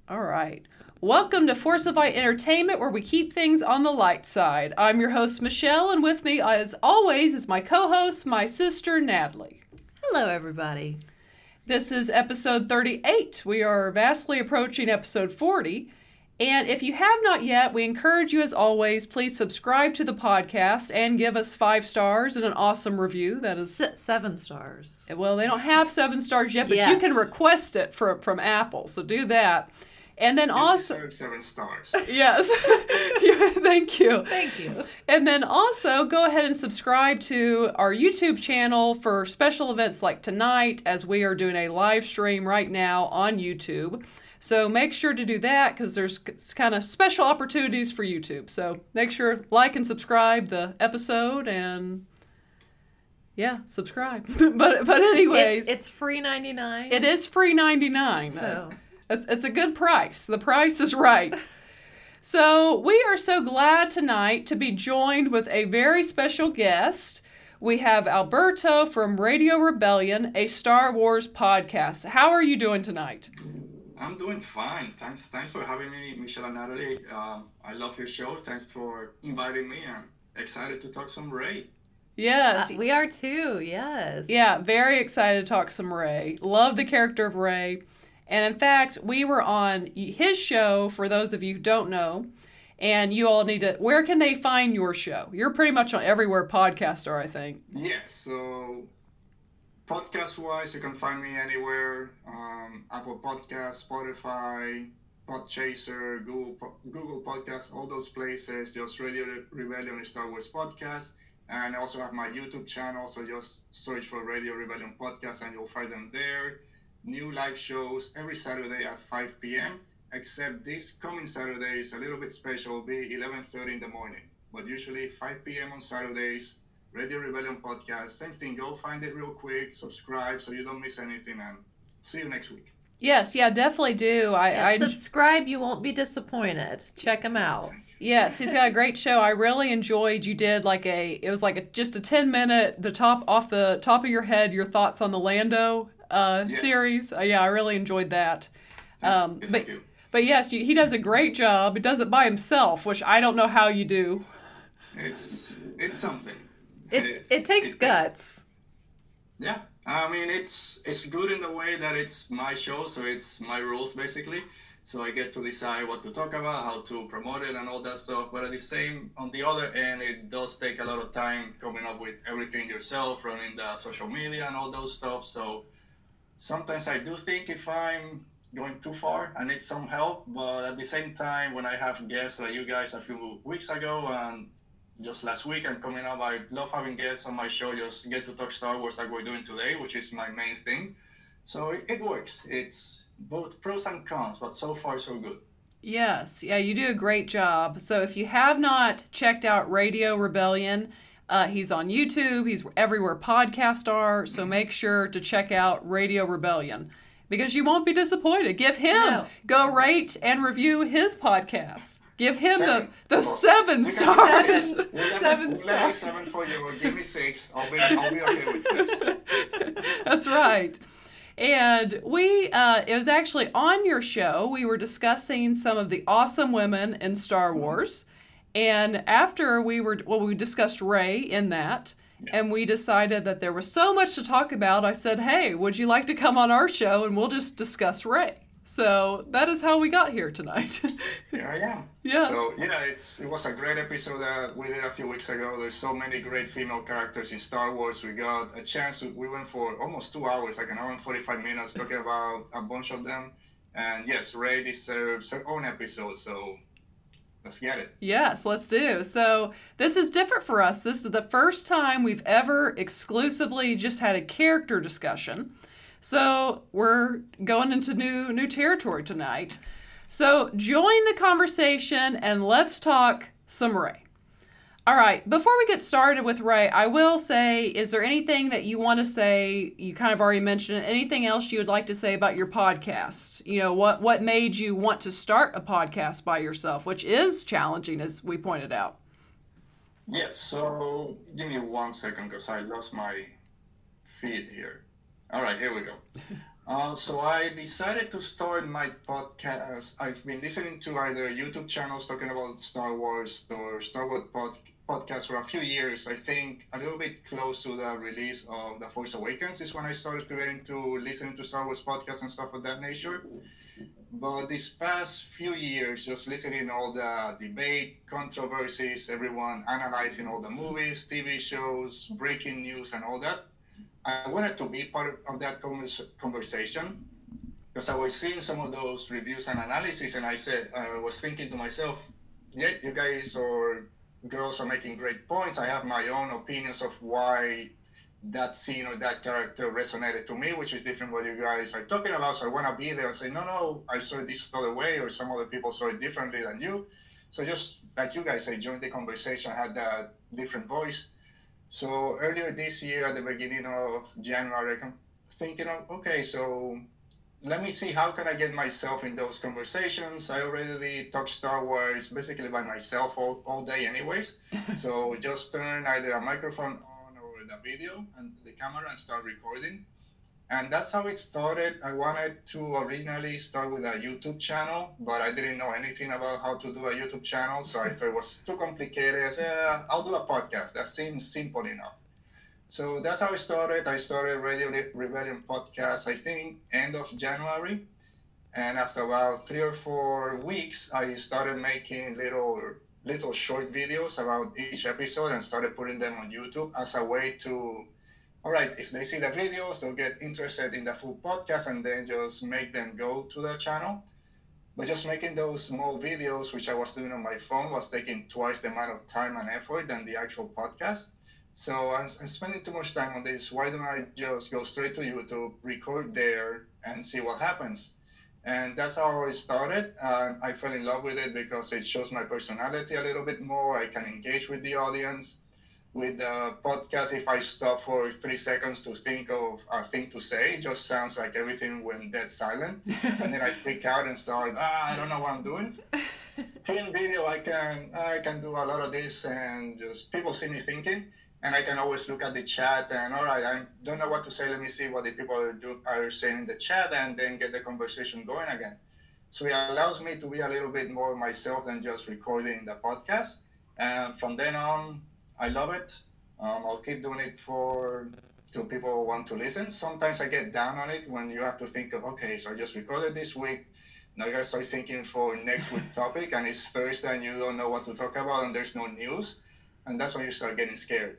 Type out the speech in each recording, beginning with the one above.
All right. Welcome to Forcify Entertainment, where we keep things on the light side. I'm your host, Michelle, and with me, as always, is my co-host, my sister, Natalie. Hello, everybody. This is episode 38. We are vastly approaching episode 40. And if you have not yet, we encourage you, as always, please subscribe to the podcast and give us 5 stars and an awesome review. That is 7 stars. Well, they don't have 7 stars yet, but Yes. you can request it from Apple, so do that. And then also 7 stars. Yes. Yeah, thank you. Thank you. And then also go ahead and subscribe to our YouTube channel for special events like tonight, as we are doing a live stream right now on YouTube. So make sure to do that, because there's kind of special opportunities for YouTube. So make sure like and subscribe the episode, and yeah, subscribe. but anyways, It's free 99. it is free 99. So It's a good price. The price is right. So we are so glad tonight to be joined with a very special guest. We have Alberto from Radio Rebellion, a Star Wars podcast. How are you doing tonight? I'm doing fine. Thanks for having me, Michelle and Natalie. I love your show. Thanks for inviting me. I'm excited to talk some Rey. Yes. we are too. Yes. Yeah, very excited to talk some Rey. Love the character of Rey. And in fact, we were on his show, for those of you who don't know, and you all need to, where can they find your show? You're pretty much on everywhere podcasts are, I think. Yes, so podcast-wise, you can find me anywhere. Apple Podcasts, Spotify, Podchaser, Google Podcasts, all those places. Just Radio Rebellion Star Wars Podcast. And I also have my YouTube channel, so just search for Radio Rebellion Podcast and you'll find them there. New live shows every Saturday at 5 p.m. Except this coming Saturday is a little bit special. It'll be 11:30 in the morning. But usually 5 p.m. on Saturdays, Radio Rebellion Podcast. Same thing, go find it real quick, subscribe so you don't miss anything, and see you next week. Yes, yeah, definitely do. I Subscribe, you won't be disappointed. Check them out. Yes, he's got a great show. I really enjoyed. You did just a 10-minute, off the top of your head, your thoughts on the Lando Yes. series. Yeah, I really enjoyed that. Thank you. But yes, he does a great job. He does it by himself, which I don't know how you do. It's something. It takes guts. Yeah, I mean it's good in the way that it's my show, so it's my rules basically. So I get to decide what to talk about, how to promote it, and all that stuff. But on the other end, it does take a lot of time coming up with everything yourself, running the social media and all those stuff. So sometimes I do think if I'm going too far, I need some help. But at the same time, when I have guests like you guys a few weeks ago and just last week and coming up, I love having guests on my show. Just get to talk Star Wars like we're doing today, which is my main thing. So it works. It's both pros and cons, but so far so good. Yes, yeah, you do a great job. So if you have not checked out Radio Rebellion, he's on YouTube. He's everywhere podcasts are. So make sure to check out Radio Rebellion, because you won't be disappointed. Go rate and review his podcast. Give him the 7 stars. Seven stars. 7 for you. Give me 6. I'll be okay with 6. That's right. And it was actually on your show, we were discussing some of the awesome women in Star Wars. And after we discussed Rey in that, and we decided that there was so much to talk about, I said, hey, would you like to come on our show and we'll just discuss Rey? So that is how we got here tonight. Here I am. Yes. So it was a great episode that we did a few weeks ago. There's so many great female characters in Star Wars. We got a chance. We went for almost 2 hours, like an hour and 45 minutes, talking about a bunch of them. And yes, Rey deserves her own episode. So let's get it. Yes, let's do. So this is different for us. This is the first time we've ever exclusively just had a character discussion. So we're going into new territory tonight. So join the conversation and let's talk some Rey. All right, before we get started with Rey, I will say, is there anything that you want to say? You kind of already mentioned it. Anything else you would like to say about your podcast? You know, what made you want to start a podcast by yourself, which is challenging, as we pointed out. Yes, so give me 1 second because I lost my feed here. All right, here we go. So I decided to start my podcast. I've been listening to either YouTube channels talking about Star Wars or Star Wars podcast for a few years. I think a little bit close to the release of The Force Awakens is when I started to get into listening to Star Wars podcasts and stuff of that nature. But this past few years, just listening all the debate, controversies, everyone analyzing all the movies, TV shows, breaking news, and all that, I wanted to be part of that conversation because I was seeing some of those reviews and analysis, and I was thinking to myself, yeah, you guys or girls are making great points. I have my own opinions of why that scene or that character resonated to me, which is different what you guys are talking about. So I want to be there and say, no, I saw it this other way, or some other people saw it differently than you. So just like you guys say, join the conversation, I had that different voice. So earlier this year, at the beginning of January, I'm thinking of, okay, so let me see how can I get myself in those conversations. I already talk Star Wars basically by myself all day anyways. So just turn either a microphone on or the video and the camera and start recording. And that's how it started. I wanted to originally start with a YouTube channel, but I didn't know anything about how to do a YouTube channel. So I thought it was too complicated. I said, I'll do a podcast. That seems simple enough. So that's how it started. I started Radio Rebellion podcast, I think, end of January. And after about 3 or 4 weeks, I started making little short videos about each episode and started putting them on YouTube as a way to, all right, if they see the videos, they'll get interested in the full podcast and then just make them go to the channel. But just making those small videos, which I was doing on my phone, was taking twice the amount of time and effort than the actual podcast. So I'm spending too much time on this. Why don't I just go straight to YouTube, record there, and see what happens? And that's how it started. I fell in love with it because it shows my personality a little bit more. I can engage with the audience. With the podcast, if I stop for 3 seconds to think of a thing to say, it just sounds like everything went dead silent. And then I freak out and start, I don't know what I'm doing. In video, I can do a lot of this and just people see me thinking. And I can always look at the chat and, all right, I don't know what to say. Let me see what the people are saying in the chat and then get the conversation going again. So it allows me to be a little bit more myself than just recording the podcast. And from then on, I love it. I'll keep doing it till people want to listen. Sometimes I get down on it when you have to think of, okay, so I just recorded this week. Now you gotta start thinking for next week's topic, and it's Thursday and you don't know what to talk about and there's no news. And that's when you start getting scared.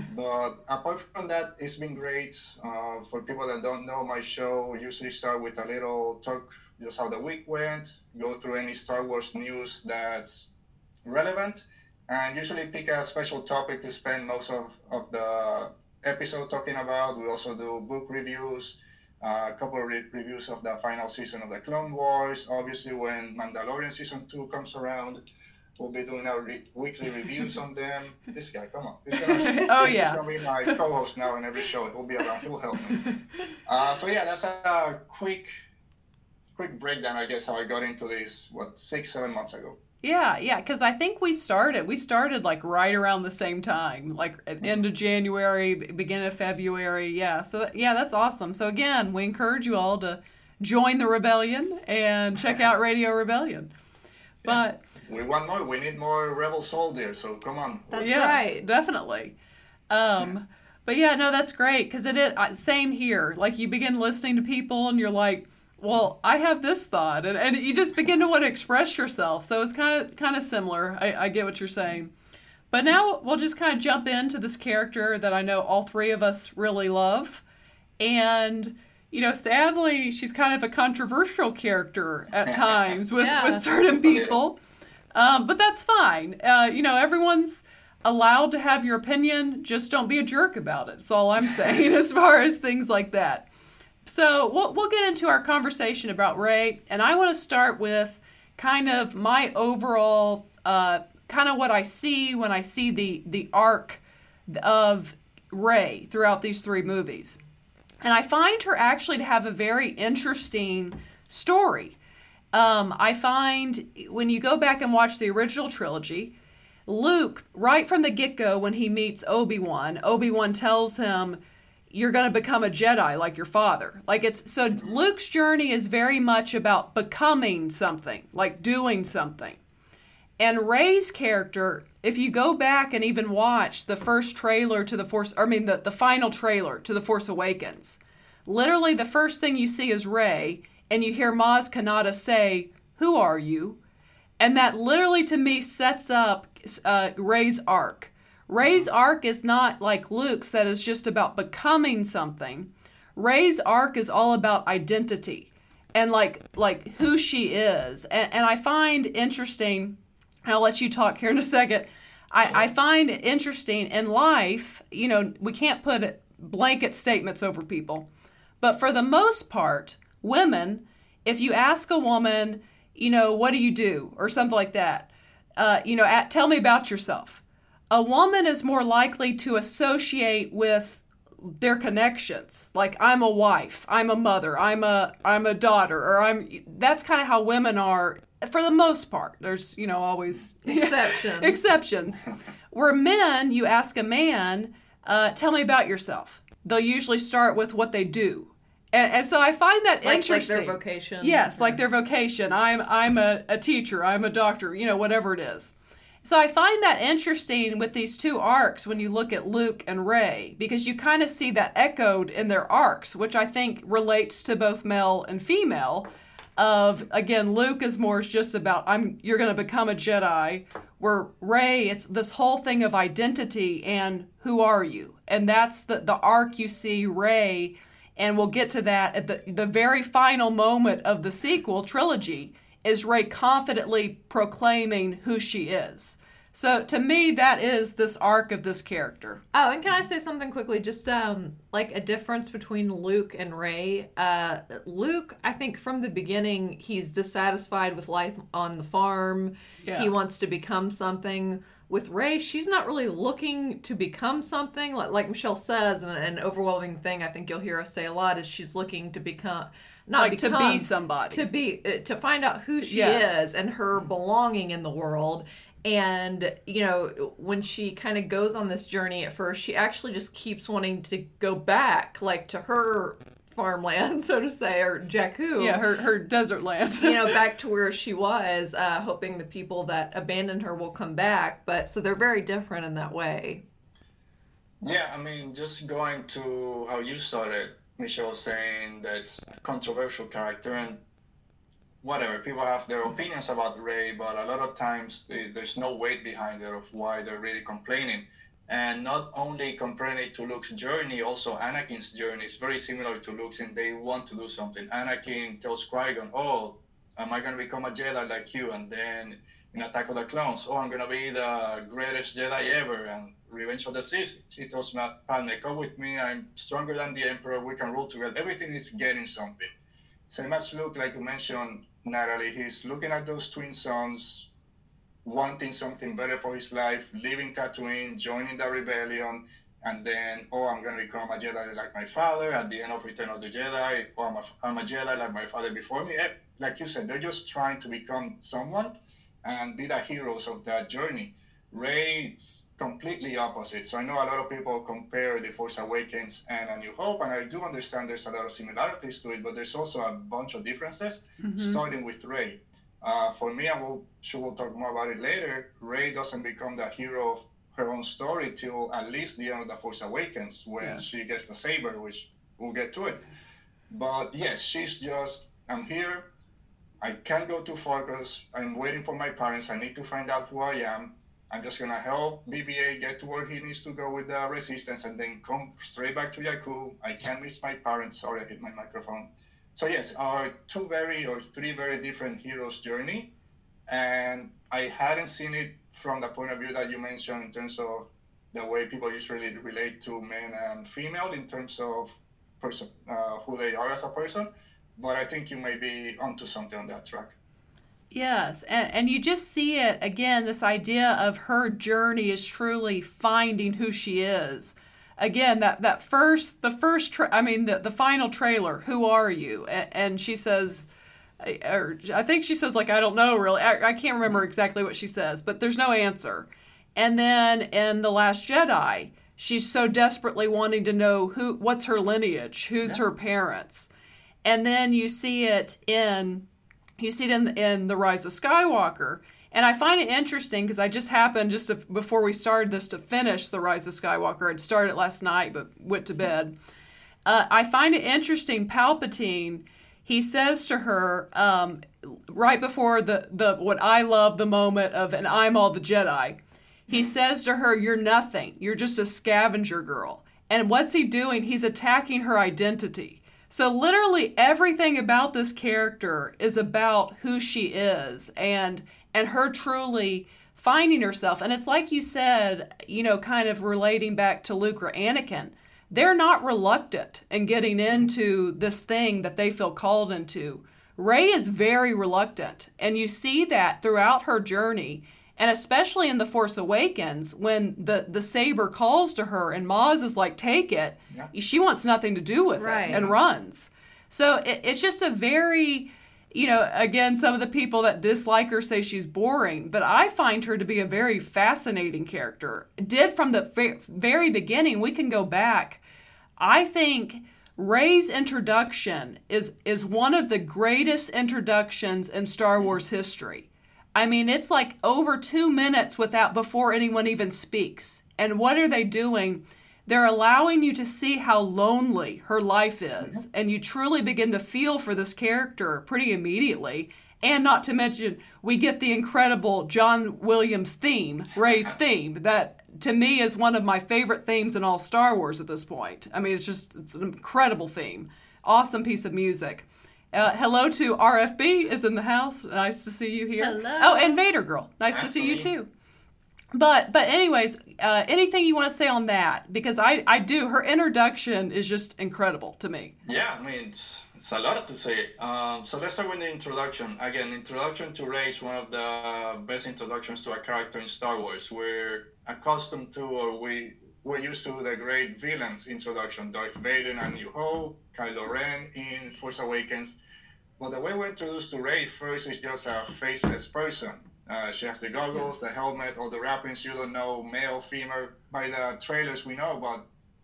But apart from that, it's been great. For people that don't know, my show usually start with a little talk, just how the week went, go through any Star Wars news that's relevant, and usually pick a special topic to spend most of the episode talking about. We also do book reviews, a couple of reviews of the final season of the Clone Wars. Obviously, when Mandalorian Season 2 comes around, we'll be doing our weekly reviews on them. This guy, come on. He's gonna He's going to be my co-host now in every show. He'll be around. He'll help me. So yeah, that's a quick breakdown, I guess, how I got into this, 6-7 months ago. Yeah, because I think we started like right around the same time, like at end of January, beginning of February. Yeah, so yeah, that's awesome. So again, we encourage you all to join the rebellion and check out Radio Rebellion. But we want more. We need more rebel soldiers. So come on. That's right. Definitely. But yeah, no, that's great because it is same here. Like you begin listening to people and you're like, well, I have this thought, and you just begin to want to express yourself. So it's kind of similar. I get what you're saying. But now we'll just kind of jump into this character that I know all three of us really love. And, you know, sadly, she's kind of a controversial character at times with certain people. But that's fine. You know, everyone's allowed to have your opinion. Just don't be a jerk about it. That's all I'm saying as far as things like that. So we'll get into our conversation about Rey, and I want to start with kind of my overall, kind of what I see when I see the arc of Rey throughout these three movies. And I find her actually to have a very interesting story. I find when you go back and watch the original trilogy, Luke, right from the get-go when he meets Obi-Wan tells him, you're going to become a Jedi like your father. Like so Luke's journey is very much about becoming something, like doing something. And Rey's character, if you go back and even watch the first trailer to the final trailer to The Force Awakens, literally the first thing you see is Rey, and you hear Maz Kanata say, "Who are you?" And that literally to me sets up Rey's arc. Rey's arc is not like Luke's, that is just about becoming something. Rey's arc is all about identity and like who she is. And I find interesting, and I'll let you talk here in a second. I find it interesting in life, we can't put blanket statements over people. But for the most part, women, if you ask a woman, what do you do? Or something like that, tell me about yourself. A woman is more likely to associate with their connections. Like, I'm a wife, I'm a mother, I'm a daughter, or that's kind of how women are for the most part. There's, always exceptions. Where men, you ask a man, tell me about yourself. They'll usually start with what they do. And so I find that interesting. Like their vocation. Yes, like their vocation. I'm a teacher, I'm a doctor, whatever it is. So I find that interesting with these two arcs when you look at Luke and Rey, because you kind of see that echoed in their arcs, which I think relates to both male and female. Of, again, Luke is more just about, you're going to become a Jedi, where Rey, it's this whole thing of identity and who are you? And that's the arc you see Rey, and we'll get to that at the very final moment of the sequel trilogy, is Rey confidently proclaiming who she is. So to me, that is this arc of this character. Oh, and can I say something quickly? Just like a difference between Luke and Rey. Luke, I think from the beginning, he's dissatisfied with life on the farm. Yeah. He wants to become something. With Rey, she's not really looking to become something. Like Michelle says, and an overwhelming thing I think you'll hear us say a lot is she's looking to become... to be somebody. To find out who she is and her belonging in the world. And, when she kind of goes on this journey at first, she actually just keeps wanting to go back, like, to her farmland, so to say, or Jakku. Yeah, her desert land. Back to where she was, hoping the people that abandoned her will come back. But so they're very different in that way. Yeah, just going to how you started, Michelle, saying that's a controversial character, and whatever, people have their opinions about Rey, but a lot of times there's no weight behind it of why they're really complaining. And not only comparing it to Luke's journey, also Anakin's journey is very similar to Luke's, and they want to do something. Anakin tells Qui-Gon, am I going to become a Jedi like you? And then in Attack of the Clones, I'm going to be the greatest Jedi ever. And Revenge of the Sith, he tells Padme, come with me, I'm stronger than the Emperor, we can rule together. Everything is getting something. Same as Luke, like you mentioned, Natalie, he's looking at those twin sons, wanting something better for his life, leaving Tatooine, joining the rebellion, and then, I'm going to become a Jedi like my father at the end of Return of the Jedi, or I'm a Jedi like my father before me. Like you said, they're just trying to become someone and be the heroes of that journey. Rey's completely opposite. So I know a lot of people compare The Force Awakens and A New Hope, and I do understand there's a lot of similarities to it, but there's also a bunch of differences, starting with Rey. For me, we'll talk more about it later, Rey doesn't become the hero of her own story till at least the end of The Force Awakens, when she gets the saber, which we'll get to it. But yes, she's just, I'm here, I can't go too far because I'm waiting for my parents, I need to find out who I am. I'm just going to help BB-8 get to where he needs to go with the Resistance and then come straight back to Jakku. I can't miss my parents. Sorry, I hit my microphone. So yes, our three very different heroes' journey. And I hadn't seen it from the point of view that you mentioned in terms of the way people usually relate to men and female in terms of who they are as a person. But I think you may be onto something on that track. Yes, and you just see it, again, this idea of her journey is truly finding who she is. Again, the final trailer, who are you? And she says, or I think she says, like, I don't know really. I can't remember exactly what she says, but there's no answer. And then in The Last Jedi, she's so desperately wanting to know what's her lineage, who's her parents. And then you see it in The Rise of Skywalker. And I find it interesting because I just happened, before we started this, to finish The Rise of Skywalker. I'd started last night but went to bed. I find it interesting, Palpatine, he says to her, right before the what I love the moment of, and I'm all the Jedi, he says to her, "You're nothing. You're just a scavenger girl." And what's he doing? He's attacking her identity. So literally everything about this character is about who she is and her truly finding herself. And it's like you said, kind of relating back to Luke or Anakin. They're not reluctant in getting into this thing that they feel called into. Rey is very reluctant, and you see that throughout her journey, and especially in The Force Awakens, when the saber calls to her and Maz is like, take it, she wants nothing to do with it and runs. So it's just a very, again, some of the people that dislike her say she's boring, but I find her to be a very fascinating character. Did from the very beginning. We can go back. I think Rey's introduction is one of the greatest introductions in Star Wars history. I mean, it's like over 2 minutes before anyone even speaks. And what are they doing? They're allowing you to see how lonely her life is. And you truly begin to feel for this character pretty immediately. And not to mention, we get the incredible John Williams theme, Rey's theme, that to me is one of my favorite themes in all Star Wars at this point. I mean, it's an incredible theme. Awesome piece of music. Hello to RFB is in the house. Nice to see you here. Hello. Oh, and Vader Girl. Nice to see you too. But anyways, anything you want to say on that? Because I do. Her introduction is just incredible to me. Yeah, I mean, it's a lot to say. So let's start with the introduction. Again, introduction to Rey is one of the best introductions to a character in Star Wars. We're accustomed to, or we're used to the great villains introduction, Darth Vader in A New Hope, Kylo Ren in Force Awakens. But the way we're introduced to Rey first is just a faceless person. She has the goggles, the helmet, all the wrappings. You don't know, male, female. By the trailers we know, but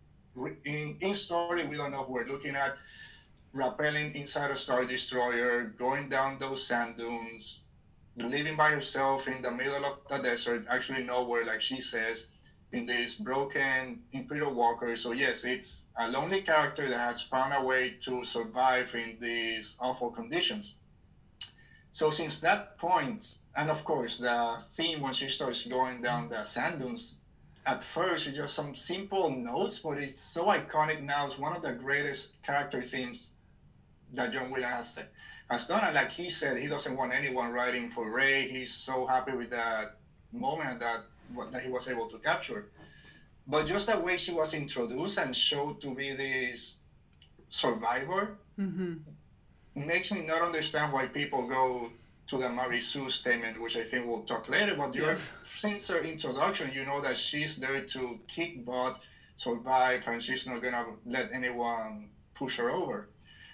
in story we don't know who we're looking at. Rappelling inside a Star Destroyer, going down those sand dunes, living by herself in the middle of the desert, actually nowhere, like she says, in this broken Imperial Walker. So yes, it's a lonely character that has found a way to survive in these awful conditions. So since that point, and of course the theme when she starts going down the sand dunes, at first it's just some simple notes, but it's so iconic now. It's one of the greatest character themes that John Williams has done. And like he said, he doesn't want anyone writing for Rey. He's so happy with that moment that he was able to capture. But just the way she was introduced and showed to be this survivor makes me not understand why people go to the Mary Sue statement, which I think we'll talk later. But since her introduction, you know that she's there to kick butt, survive, and she's not going to let anyone push her over.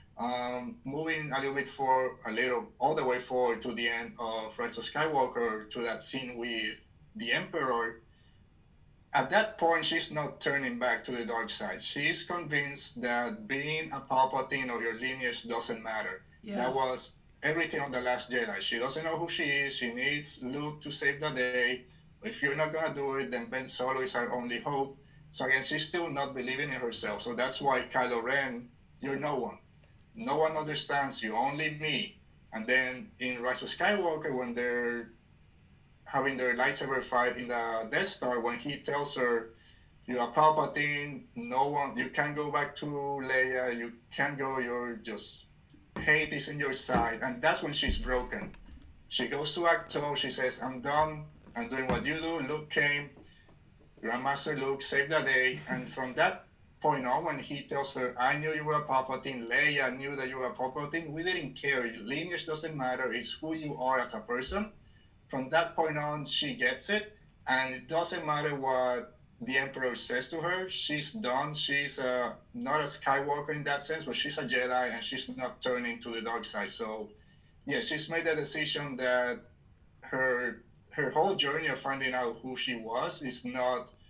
Moving a little bit all the way forward to the end of Rise of Skywalker, to that scene with the Emperor. At that point, she's not turning back to the dark side. She's convinced that being a Palpatine or your lineage doesn't matter. Yes. That was everything on The Last Jedi. She doesn't know who she is. She needs Luke to save the day. If you're not going to do it, then Ben Solo is our only hope. So again, she's still not believing in herself. So that's why Kylo Ren, you're no one. No one understands you, only me. And then in Rise of Skywalker, when they're having their lightsaber fight in the Death Star, when he tells her, you're a Palpatine, no one, you can't go back to Leia, you can't go, you're just, hate is in your side. And that's when she's broken. She goes to Ahch-To, she says, I'm done, I'm doing what you do. Luke came, Grandmaster Luke saved the day. And from that point on, when he tells her, I knew you were a Palpatine, Leia knew that you were a Palpatine, we didn't care. Lineage doesn't matter, it's who you are as a person. From that point on, she gets it, and it doesn't matter what the Emperor says to her. She's done. She's not a Skywalker in that sense, but she's a Jedi, and she's not turning to the dark side. So, yeah, she's made the decision that her whole journey of finding out who she was is not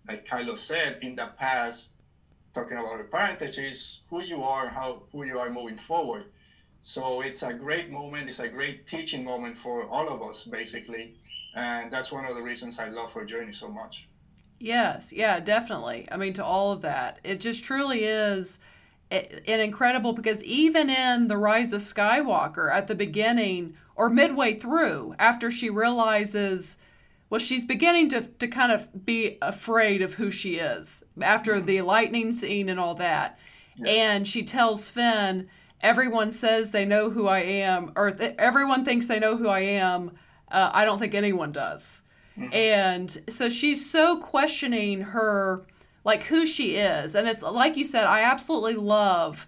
like Kylo said, in the past, talking about her parentage is who you are, who you are moving forward. So it's a great moment. It's a great teaching moment for all of us, basically. And that's one of the reasons I love her journey so much. Yes, yeah, definitely. I mean, to all of that, it just truly is an incredible, because even in The Rise of Skywalker at the beginning or midway through, after she realizes, well, she's beginning to kind of be afraid of who she is after the lightning scene and all that. Yeah. And she tells Finn, everyone says they know who I am, or everyone thinks they know who I am. I don't think anyone does. Mm-hmm. And so she's so questioning her, like, who she is. And it's like you said, I absolutely love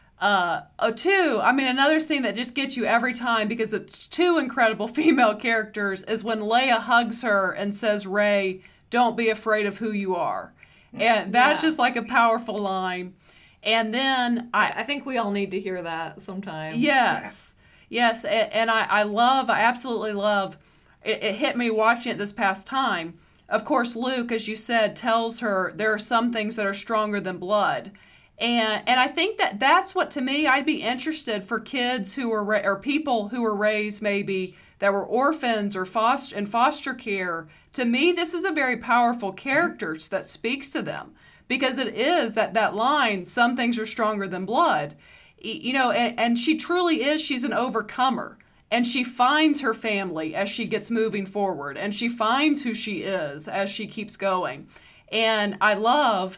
another scene that just gets you every time, because it's two incredible female characters, is when Leia hugs her and says, Rey, don't be afraid of who you are. And that's just like a powerful line. And then I think we all need to hear that sometimes. Yes. Yes. And I absolutely love, it hit me watching it this past time. Of course, Luke, as you said, tells her there are some things that are stronger than blood. And I think that's what, to me, I'd be interested for kids who were, or people who were raised maybe that were orphans or in foster care. To me, this is a very powerful character that speaks to them, because it is that line, some things are stronger than blood. You know, and she truly is, she's an overcomer. And she finds her family as she gets moving forward. And she finds who she is as she keeps going. And I love,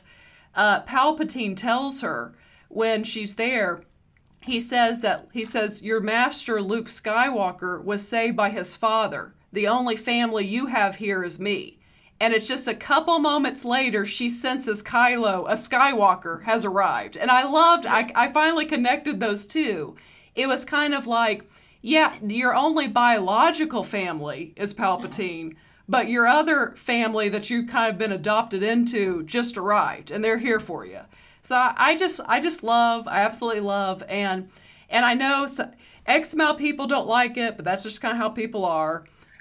Palpatine tells her when she's there, he says, your master, Luke Skywalker, was saved by his father. The only family you have here is me. And it's just a couple moments later, she senses Kylo, a Skywalker, has arrived. And I finally connected those two. It was kind of like, yeah, your only biological family is Palpatine, but your other family that you've kind of been adopted into just arrived, and they're here for you. So I absolutely love, and I know X-Male people don't like it, but that's just kind of how people are.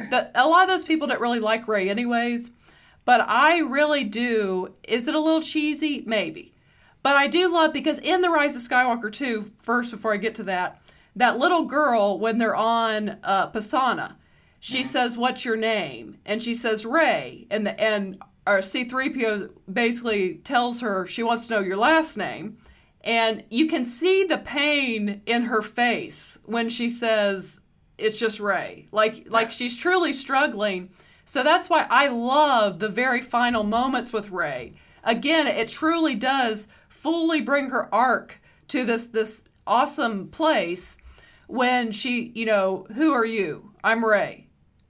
A lot of those people don't really like Rey anyways, but I really do. Is it a little cheesy? Maybe. But I do love, because in The Rise of Skywalker 2, first, before I get to that little girl, when they're on Pasaana, she says, what's your name? And she says, Rey. And our C-3PO basically tells her she wants to know your last name. And you can see the pain in her face when she says, it's just Rey. Like she's truly struggling. So that's why I love the very final moments with Rey. Again, it truly does fully bring her arc to this awesome place when she, who are you? I'm Rey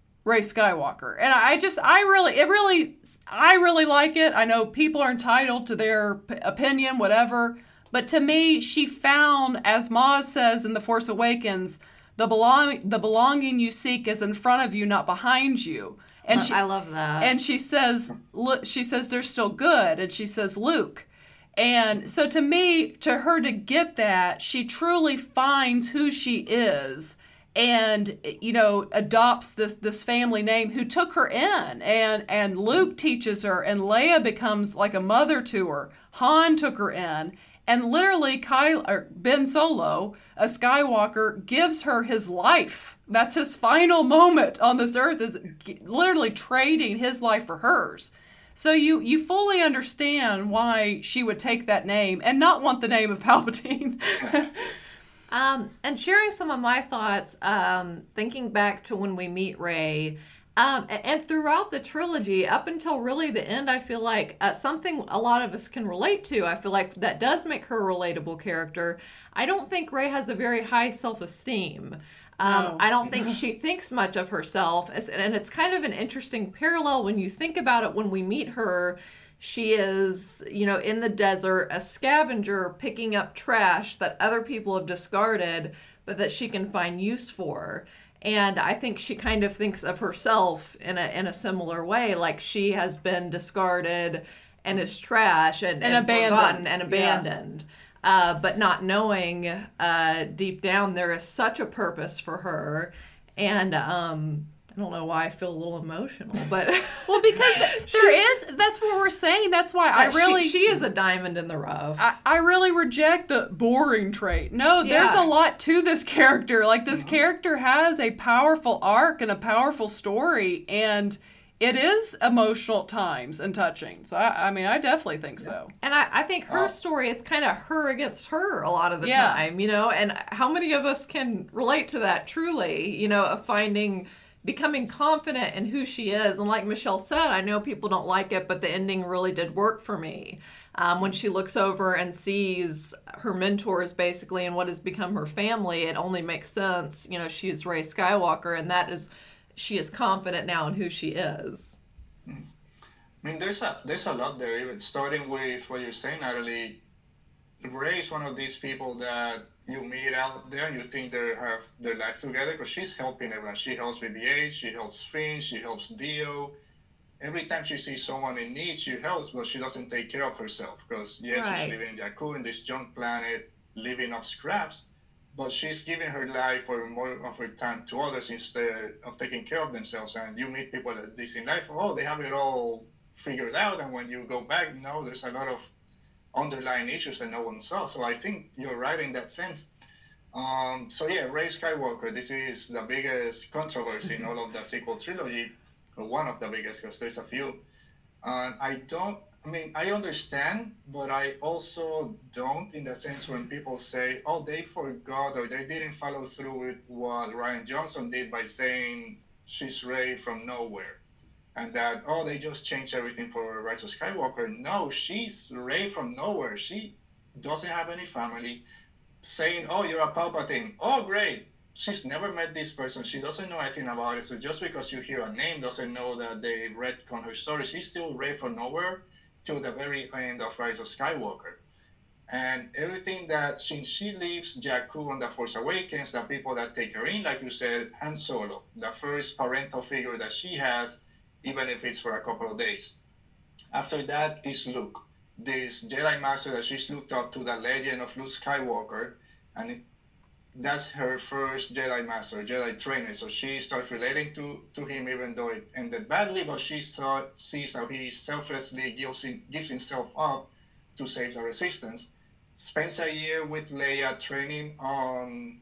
Skywalker. And I really like it. I know people are entitled to their opinion, whatever. But to me, she found, as Maz says in The Force Awakens, the belonging you seek is in front of you, not behind you. And I love that. And she says, they're still good. And she says, Luke. And so to me, to her to get that, she truly finds who she is and, adopts this family name who took her in. And Luke teaches her, and Leia becomes like a mother to her. Han took her in. And literally, Ben Solo, a Skywalker, gives her his life. That's his final moment on this earth, is literally trading his life for hers. So you fully understand why she would take that name and not want the name of Palpatine. And sharing some of my thoughts, thinking back to when we meet Rey, and throughout the trilogy, up until really the end, I feel like something a lot of us can relate to. I feel like that does make her a relatable character. I don't think Rey has a very high self-esteem. No. I don't think she thinks much of herself. And it's kind of an interesting parallel when you think about it. When we meet her, she is, in the desert, a scavenger picking up trash that other people have discarded, but that she can find use for. And I think she kind of thinks of herself in a similar way, like she has been discarded and is trash and forgotten and abandoned. Yeah. But not knowing deep down there is such a purpose for her. And I don't know why I feel a little emotional, but well, because that's what we're saying. That's why she is a diamond in the rough. I really reject the boring trait. No, there's a lot to this character. Like, this character has a powerful arc and a powerful story, and it is emotional at times and touching. So, I mean, I definitely think so. And I think her story, it's kind of her against her a lot of the time, you know, and how many of us can relate to that truly, you know, of becoming confident in who she is. And like Michelle said, I know people don't like it, but the ending really did work for me. When she looks over and sees her mentors basically and what has become her family, it only makes sense. You know, she's Rey Skywalker, and she is confident now in who she is. I mean, there's a lot there, even starting with what you're saying, Natalie. Rey is one of these people that you meet out there and you think they have their life together, because she's helping everyone. She helps BB-8, she helps Finn, she helps Dio. Every time she sees someone in need, she helps, but she doesn't take care of herself, because she's living in Jakku, in this junk planet, living off scraps, but she's giving her life or more of her time to others instead of taking care of themselves. And you meet people like this in life, they have it all figured out, and when you go back, no, there's a lot of underlying issues that no one saw. So I think you're right in that sense. Rey Skywalker, this is the biggest controversy in all of the sequel trilogy, or one of the biggest, because there's a few. I understand, but I also don't, in the sense when people say, they forgot or they didn't follow through with what Rian Johnson did by saying she's Rey from nowhere. And that, they just changed everything for Rise of Skywalker. No, she's Rey from nowhere. She doesn't have any family. Saying, you're a Palpatine. Oh, great. She's never met this person. She doesn't know anything about it. So just because you hear a name doesn't know that they retcon her story. She's still Rey from nowhere till the very end of Rise of Skywalker. And everything that, since she leaves Jakku on The Force Awakens, the people that take her in, like you said, Han Solo, the first parental figure that she has, even if it's for a couple of days. After that is Luke, this Jedi Master that she's looked up to, the legend of Luke Skywalker, and that's her first Jedi Master, Jedi trainer. So she starts relating to him, even though it ended badly, but she sees how he selflessly gives himself up to save the Resistance. Spends a year with Leia training on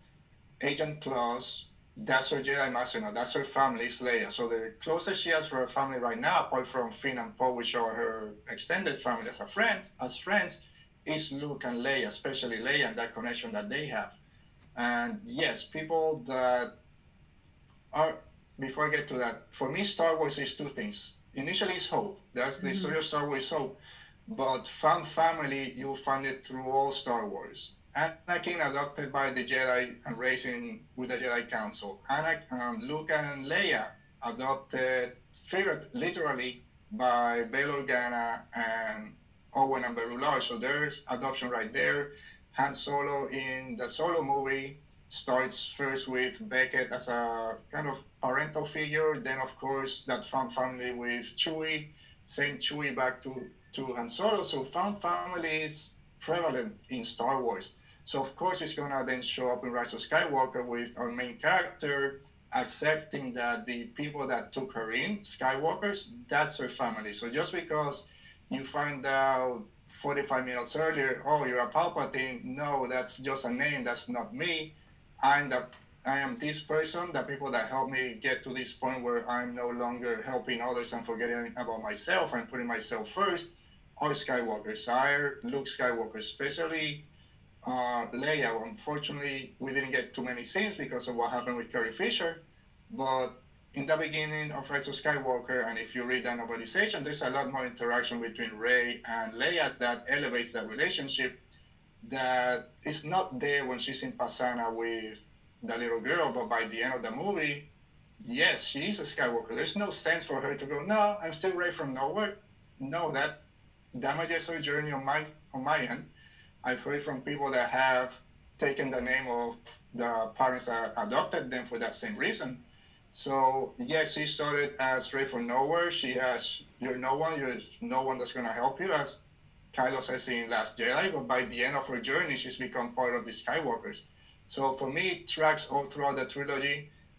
Agent Claus. That's her Jedi Master now. That's her family, is Leia. So the closest she has for her family right now, apart from Finn and Poe, which are her extended family as friends, is Luke and Leia, especially Leia, and that connection that they have. And yes, people that are, before I get to that, for me, Star Wars is two things. Initially, it's hope. That's the story of Star Wars, hope. But found family, you'll find it through all Star Wars. Anakin adopted by the Jedi and raised with the Jedi Council. Luke and Leia adopted, literally, by Bail Organa and Owen and Beru Lars. So there's adoption right there. Han Solo in the Solo movie starts first with Beckett as a kind of parental figure. Then, of course, that found family with Chewie. Same Chewie back to Han Solo. So found family is prevalent in Star Wars. So, of course, it's going to then show up in Rise of Skywalker with our main character accepting that the people that took her in, Skywalkers, that's her family. So just because you find out 45 minutes earlier, you're a Palpatine, no, that's just a name, that's not me. I am this person, the people that helped me get to this point where I'm no longer helping others and forgetting about myself and putting myself first, are Skywalkers, are Luke Skywalker, especially Leia. Unfortunately, we didn't get too many scenes because of what happened with Carrie Fisher, but in the beginning of Rise of Skywalker, and if you read the novelization, there's a lot more interaction between Rey and Leia that elevates that relationship that is not there when she's in Pasaana with the little girl, but by the end of the movie, yes, she is a Skywalker. There's no sense for her to go, no, I'm still Rey from nowhere. No, that damages her journey on my end. I've heard from people that have taken the name of the parents that adopted them for that same reason. So, yes, she started as Rey from nowhere. You're no one that's going to help you, as Kylo says in Last Jedi, but by the end of her journey, she's become part of the Skywalkers. So for me, it tracks all throughout the trilogy.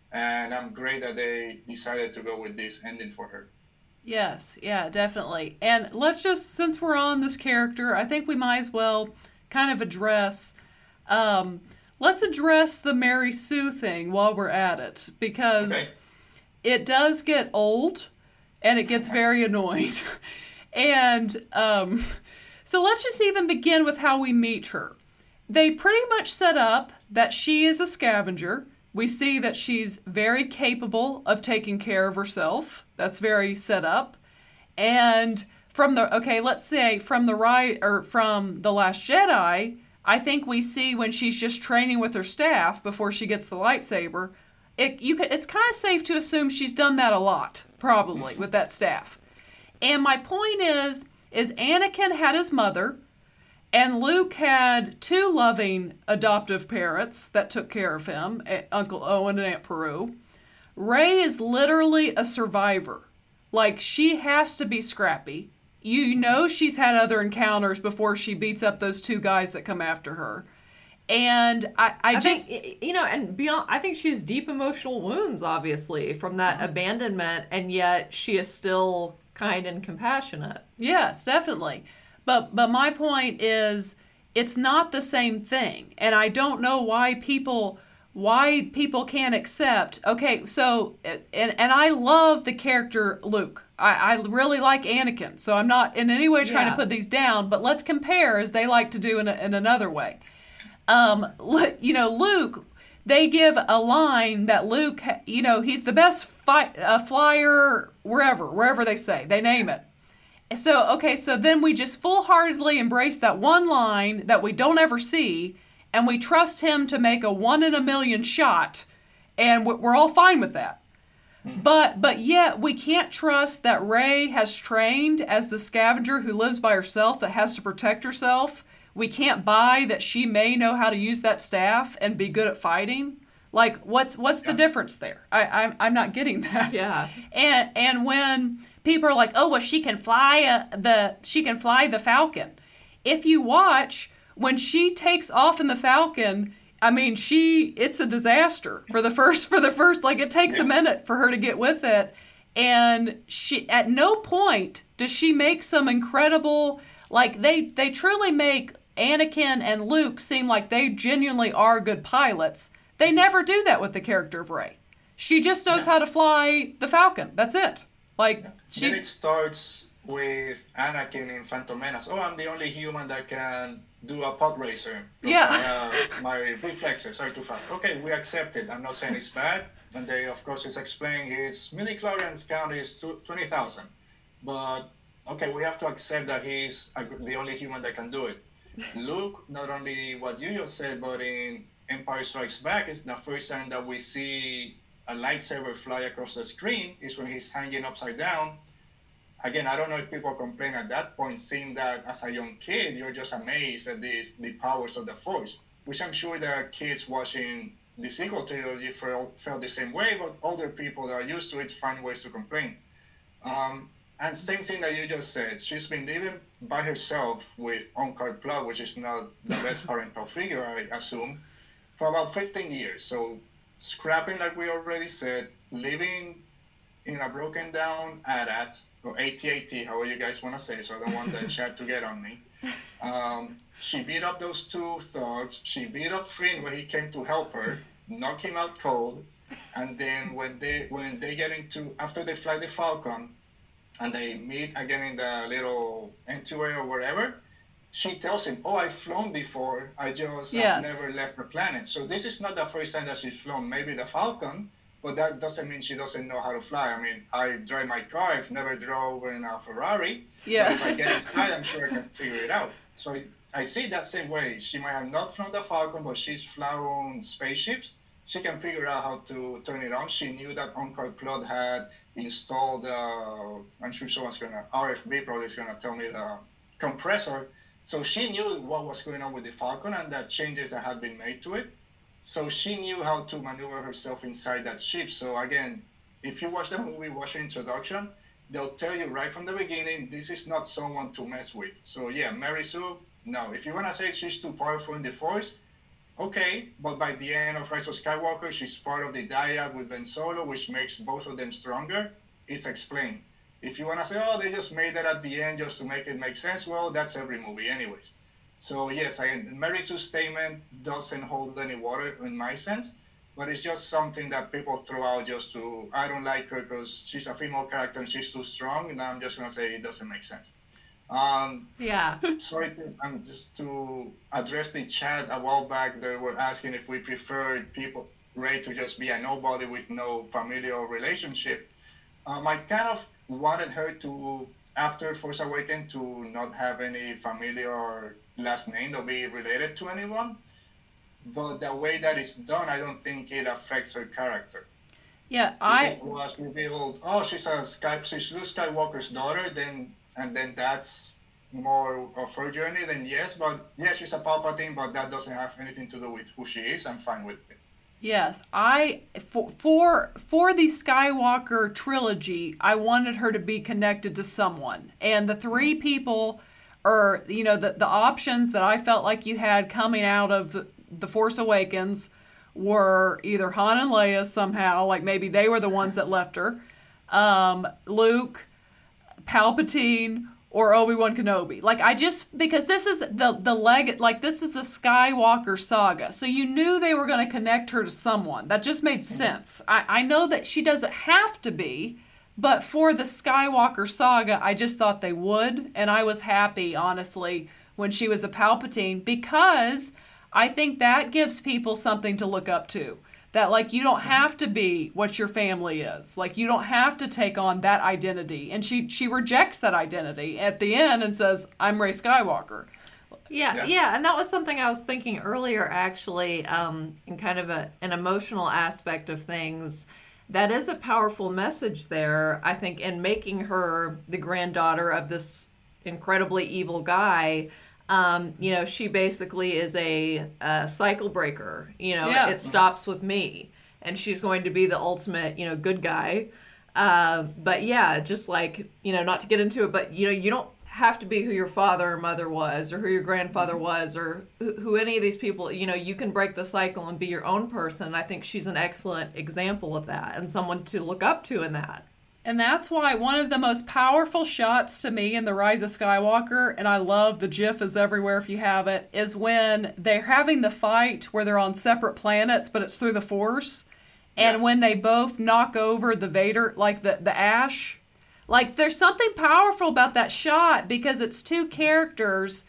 And I'm great that they decided to go with this ending for her. Yes, yeah, definitely. And let's just, since we're on this character, I think we might as well kind of address, let's address the Mary Sue thing while we're at it, because it does get old and it gets very annoying. And so let's just even begin with how we meet her. They pretty much set up that she is a scavenger. We see that she's very capable of taking care of herself. That's very set up. And from the, let's say from the from The Last Jedi, I think we see when she's just training with her staff before she gets the lightsaber, it's kind of safe to assume she's done that a lot, probably, with that staff. And my point is Anakin had his mother, and Luke had two loving adoptive parents that took care of him, Uncle Owen and Aunt Peru. Rey is literally a survivor. Like, she has to be scrappy. You know she's had other encounters before she beats up those two guys that come after her. And I just... think, and beyond, I think she has deep emotional wounds, obviously, from that abandonment, and yet she is still kind and compassionate. Yes, definitely. But my point is, it's not the same thing, and I don't know why people can't accept. Okay, so and I love the character Luke. I really like Anakin, so I'm not in any way trying to put these down. But let's compare, as they like to do in another way. Luke. They give a line that Luke, he's the best flyer wherever they say. They name it. So then we just full-heartedly embrace that one line that we don't ever see, and we trust him to make a 1 in a million shot, and we're all fine with that. But yet we can't trust that Rey has trained as the scavenger who lives by herself that has to protect herself. We can't buy that she may know how to use that staff and be good at fighting. Like, what's the difference there? I'm not getting that. Yeah. And when people are like, oh, well, she can fly the Falcon. If you watch, when she takes off in the Falcon, I mean, it's a disaster for the first, like, it takes a minute for her to get with it. And she, at no point does she make some incredible, like, they truly make Anakin and Luke seem like they genuinely are good pilots. They never do that with the character of Rey. She just knows how to fly the Falcon. That's it. Like, Then it starts with Anakin in Phantom Menace. Oh, I'm the only human that can do a pod racer. My reflexes are too fast. Okay, we accept it. I'm not saying it's bad. And they, of course, is explaining his midi-chlorians count is 20,000. But, okay, we have to accept that he's the only human that can do it. Luke, not only what you just said, but in Empire Strikes Back, is the first time that we see a lightsaber fly across the screen is when he's hanging upside down. Again, I don't know if people complain at that point, seeing that as a young kid, you're just amazed at the powers of the Force, which I'm sure the kids watching the sequel trilogy felt the same way, but older people that are used to it find ways to complain. And same thing that you just said, she's been living by herself with Unkar Plutt, which is not the best parental figure, I assume, for about 15 years. So scrapping, like we already said, living in a broken down AT-AT, or AT-AT, however you guys want to say, so I don't want the chat to get on me. She beat up those two thugs. She beat up Finn when he came to help her, knock him out cold. And then when they get into, after they fly the Falcon, and they meet again in the little entryway or wherever, she tells him, oh, I've flown before, I've never left the planet. So this is not the first time that she's flown, maybe the Falcon, but that doesn't mean she doesn't know how to fly. I mean, I drive my car, I've never drove in a Ferrari, but if I get inside, I'm sure I can figure it out. So I see it that same way. She might have not flown the Falcon, but she's flown spaceships. She can figure out how to turn it on. She knew that Unkar Plutt had installed, I'm sure someone's RFB probably is going to tell me the compressor. So she knew what was going on with the Falcon and the changes that had been made to it. So she knew how to maneuver herself inside that ship. So again, if you watch the movie, watch the introduction, they'll tell you right from the beginning, this is not someone to mess with. So yeah, Mary Sue, no. If you want to say she's too powerful in the Force, okay, but by the end of Rise of Skywalker, she's part of the dyad with Ben Solo, which makes both of them stronger. It's explained. If you want to say, oh, they just made that at the end just to make it make sense, well, that's every movie anyways. So yes, Mary Sue's statement doesn't hold any water in my sense, but it's just something that people throw out just to, I don't like her because she's a female character and she's too strong, and I'm just going to say it doesn't make sense. Sorry, just to address the chat a while back, they were asking if we preferred Rey to just be a nobody with no familial relationship. I kind of wanted her to, after Force Awakens, to not have any familiar last name to be related to anyone. But the way that it's done, I don't think it affects her character. Yeah, if it was revealed, oh, she's Luke Skywalker's daughter, then that's more of her journey, then yes. But yeah, she's a Palpatine, but that doesn't have anything to do with who she is. I'm fine with it. Yes, for the Skywalker trilogy, I wanted her to be connected to someone, and the three people, or the options that I felt like you had coming out of the Force Awakens were either Han and Leia somehow, like maybe they were the ones that left her, Luke, Palpatine, or Obi-Wan Kenobi. Like, because this is this is the Skywalker saga. So you knew they were going to connect her to someone. That just made sense. I know that she doesn't have to be, but for the Skywalker saga, I just thought they would. And I was happy, honestly, when she was a Palpatine, because I think that gives people something to look up to. That, like, you don't have to be what your family is. Like, you don't have to take on that identity. And she rejects that identity at the end and says, I'm Rey Skywalker. Yeah. And that was something I was thinking earlier, actually, in kind of an emotional aspect of things. That is a powerful message there, I think, in making her the granddaughter of this incredibly evil guy. She basically is a cycle breaker. It stops with me, and she's going to be the ultimate, good guy. But yeah, just like, not to get into it, but you don't have to be who your father or mother was, or who your grandfather was, or who any of these people. You can break the cycle and be your own person. I think she's an excellent example of that, and someone to look up to in that. And that's why one of the most powerful shots to me in The Rise of Skywalker, and I love the GIF is everywhere if you have it, is when they're having the fight where they're on separate planets, but it's through the Force. And when they both knock over the Vader, like the ash. Like, there's something powerful about that shot, because it's two characters,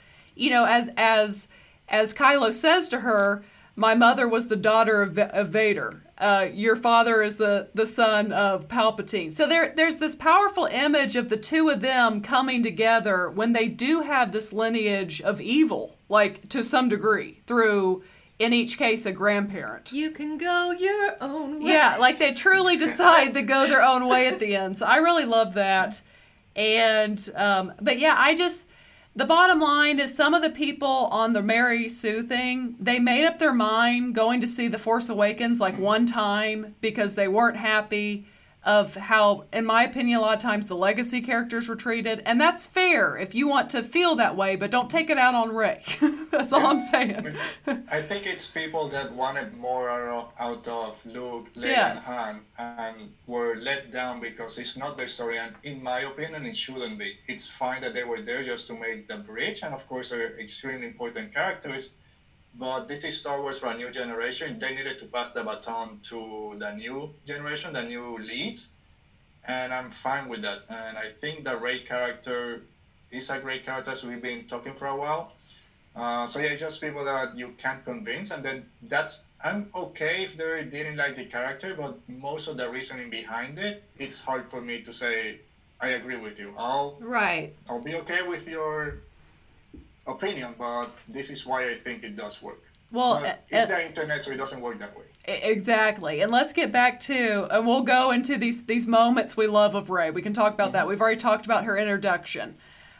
as Kylo says to her, my mother was the daughter of Vader. Your father is the son of Palpatine. So there's this powerful image of the two of them coming together when they do have this lineage of evil, like, to some degree, through, in each case, a grandparent. You can go your own way. Yeah, like, they truly decide to go their own way at the end. So I really love that. And, but yeah, the bottom line is some of the people on the Mary Sue thing, they made up their mind going to see The Force Awakens like one time because they weren't happy of how, in my opinion, a lot of times the legacy characters were treated. And that's fair if you want to feel that way, but don't take it out on Rey. That's all I'm saying. I think it's people that wanted more out of Luke, Leia, and Han, and were let down because it's not their story. And in my opinion, it shouldn't be. It's fine that they were there just to make the bridge, and of course, they're extremely important characters. But this is Star Wars for a new generation. They needed to pass the baton to the new generation, the new leads. And I'm fine with that. And I think the Rey character is a great character, as we've been talking for a while. So yeah, it's just people that you can't convince. And then I'm okay if they didn't like the character, but most of the reasoning behind it, it's hard for me to say, I agree with you. I'll be okay with your opinion, but this is why I think it does work. Well, it's the internet, so it doesn't work that way. Exactly. And let's get back to, and we'll go into these moments we love of Rey. We can talk about that. We've already talked about her introduction.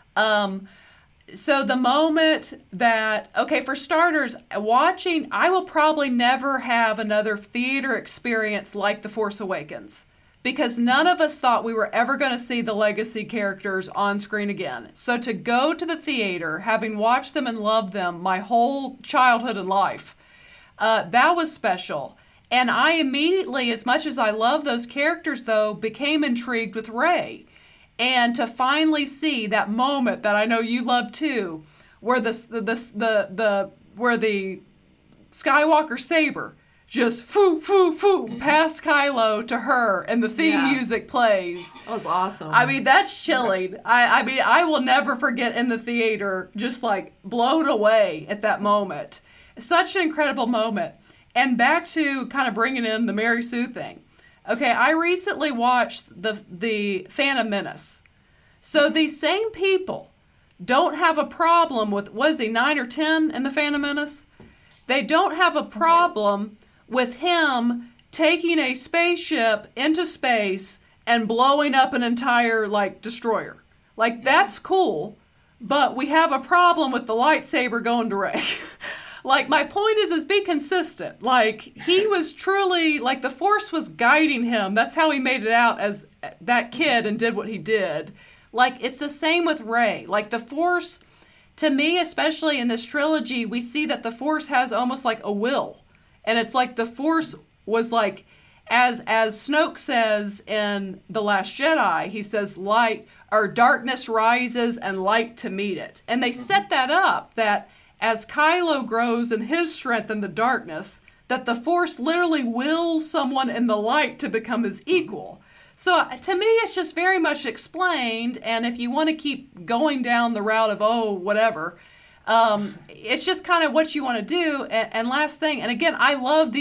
So the moment that, okay, for starters, I will probably never have another theater experience like The Force Awakens, because none of us thought we were ever going to see the legacy characters on screen again. So to go to the theater, having watched them and loved them my whole childhood and life, That was special. And I immediately, as much as I love those characters, though, became intrigued with Rey. And to finally see that moment that I know you love too, where where the Skywalker saber just foo foo foo past Kylo to her, and the theme music plays. That was awesome. I mean, that's chilling. I mean, I will never forget in the theater, just like blown away at that moment. Such an incredible moment. And back to kind of bringing in the Mary Sue thing. Okay, I recently watched the Phantom Menace. So these same people don't have a problem with, was he 9 or 10 in the Phantom Menace? They don't have a problem with him taking a spaceship into space and blowing up an entire, like, destroyer. Like, that's cool, but we have a problem with the lightsaber going to Rey. Like, my point is be consistent. Like, he was truly, like, the Force was guiding him. That's how he made it out as that kid and did what he did. Like, it's the same with Rey. Like, the Force, to me, especially in this trilogy, we see that the Force has almost like a will. And it's like the Force was like, as Snoke says in The Last Jedi, he says light, or darkness rises and light to meet it. And they set that up, that as Kylo grows in his strength in the darkness, that the Force literally wills someone in the light to become his equal. So to me, it's just very much explained. And if you want to keep going down the route of, whatever, it's just kind of what you want to do. And last thing, and again, I love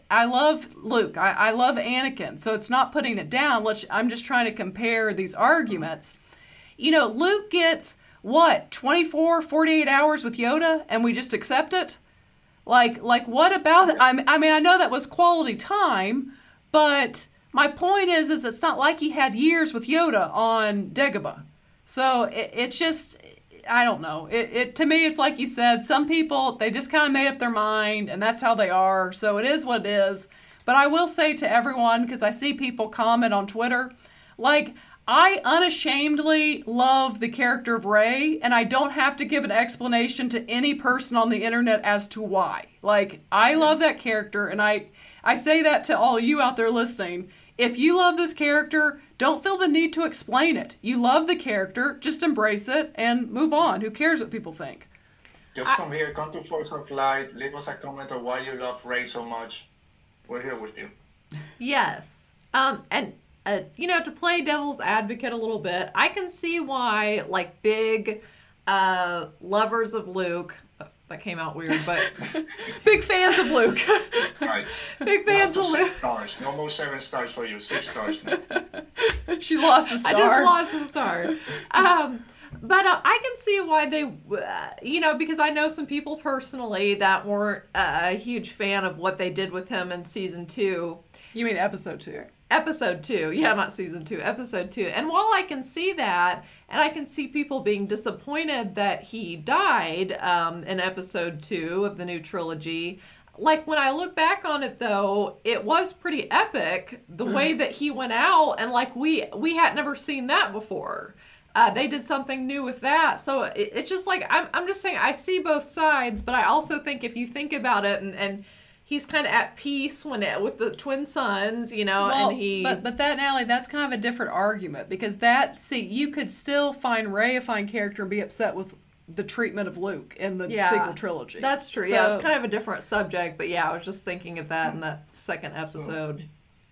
Luke. I love Anakin. So it's not putting it down. I'm just trying to compare these arguments. You know, Luke gets, 24, 48 hours with Yoda, and we just accept it? Like what about it? I mean, I know that was quality time, but my point is it's not like he had years with Yoda on Dagobah. So it's just, I don't know. It to me, it's like you said, some people, they just kind of made up their mind, and that's how they are. So it is what it is. But I will say to everyone, because I see people comment on Twitter, like, I unashamedly love the character of Rey, and I don't have to give an explanation to any person on the internet as to why. Like, I love that character, and I say that to all you out there listening. If you love this character, don't feel the need to explain it. You love the character, just embrace it and move on. Who cares what people think? Just come here, come to Force of Light, leave us a comment on why you love Rey so much. We're here with you. Yes. And to play devil's advocate a little bit, I can see why, like, big lovers of Luke, that came out weird, but big fans of Luke. Right. Big fans of Luke. 6 stars. No more 7 stars for you. 6 stars now. She lost a star. I just lost a star. But I can see why they, because I know some people personally that weren't a huge fan of what they did with him in season 2. You mean episode 2? Episode 2. Yeah, not season 2. Episode 2. And while I can see that, and I can see people being disappointed that he died in episode 2 of the new trilogy, like, when I look back on it, though, it was pretty epic, the way that he went out, and, like, we had never seen that before. They did something new with that. So it's just like, I'm just saying, I see both sides, but I also think if you think about it, and he's kind of at peace with the twin sons, well, and he... But that, Natalie, that's kind of a different argument, because you could still find Rey a fine character and be upset with the treatment of Luke in the sequel trilogy. That's true. So, it's kind of a different subject, but I was just thinking of that in that second episode.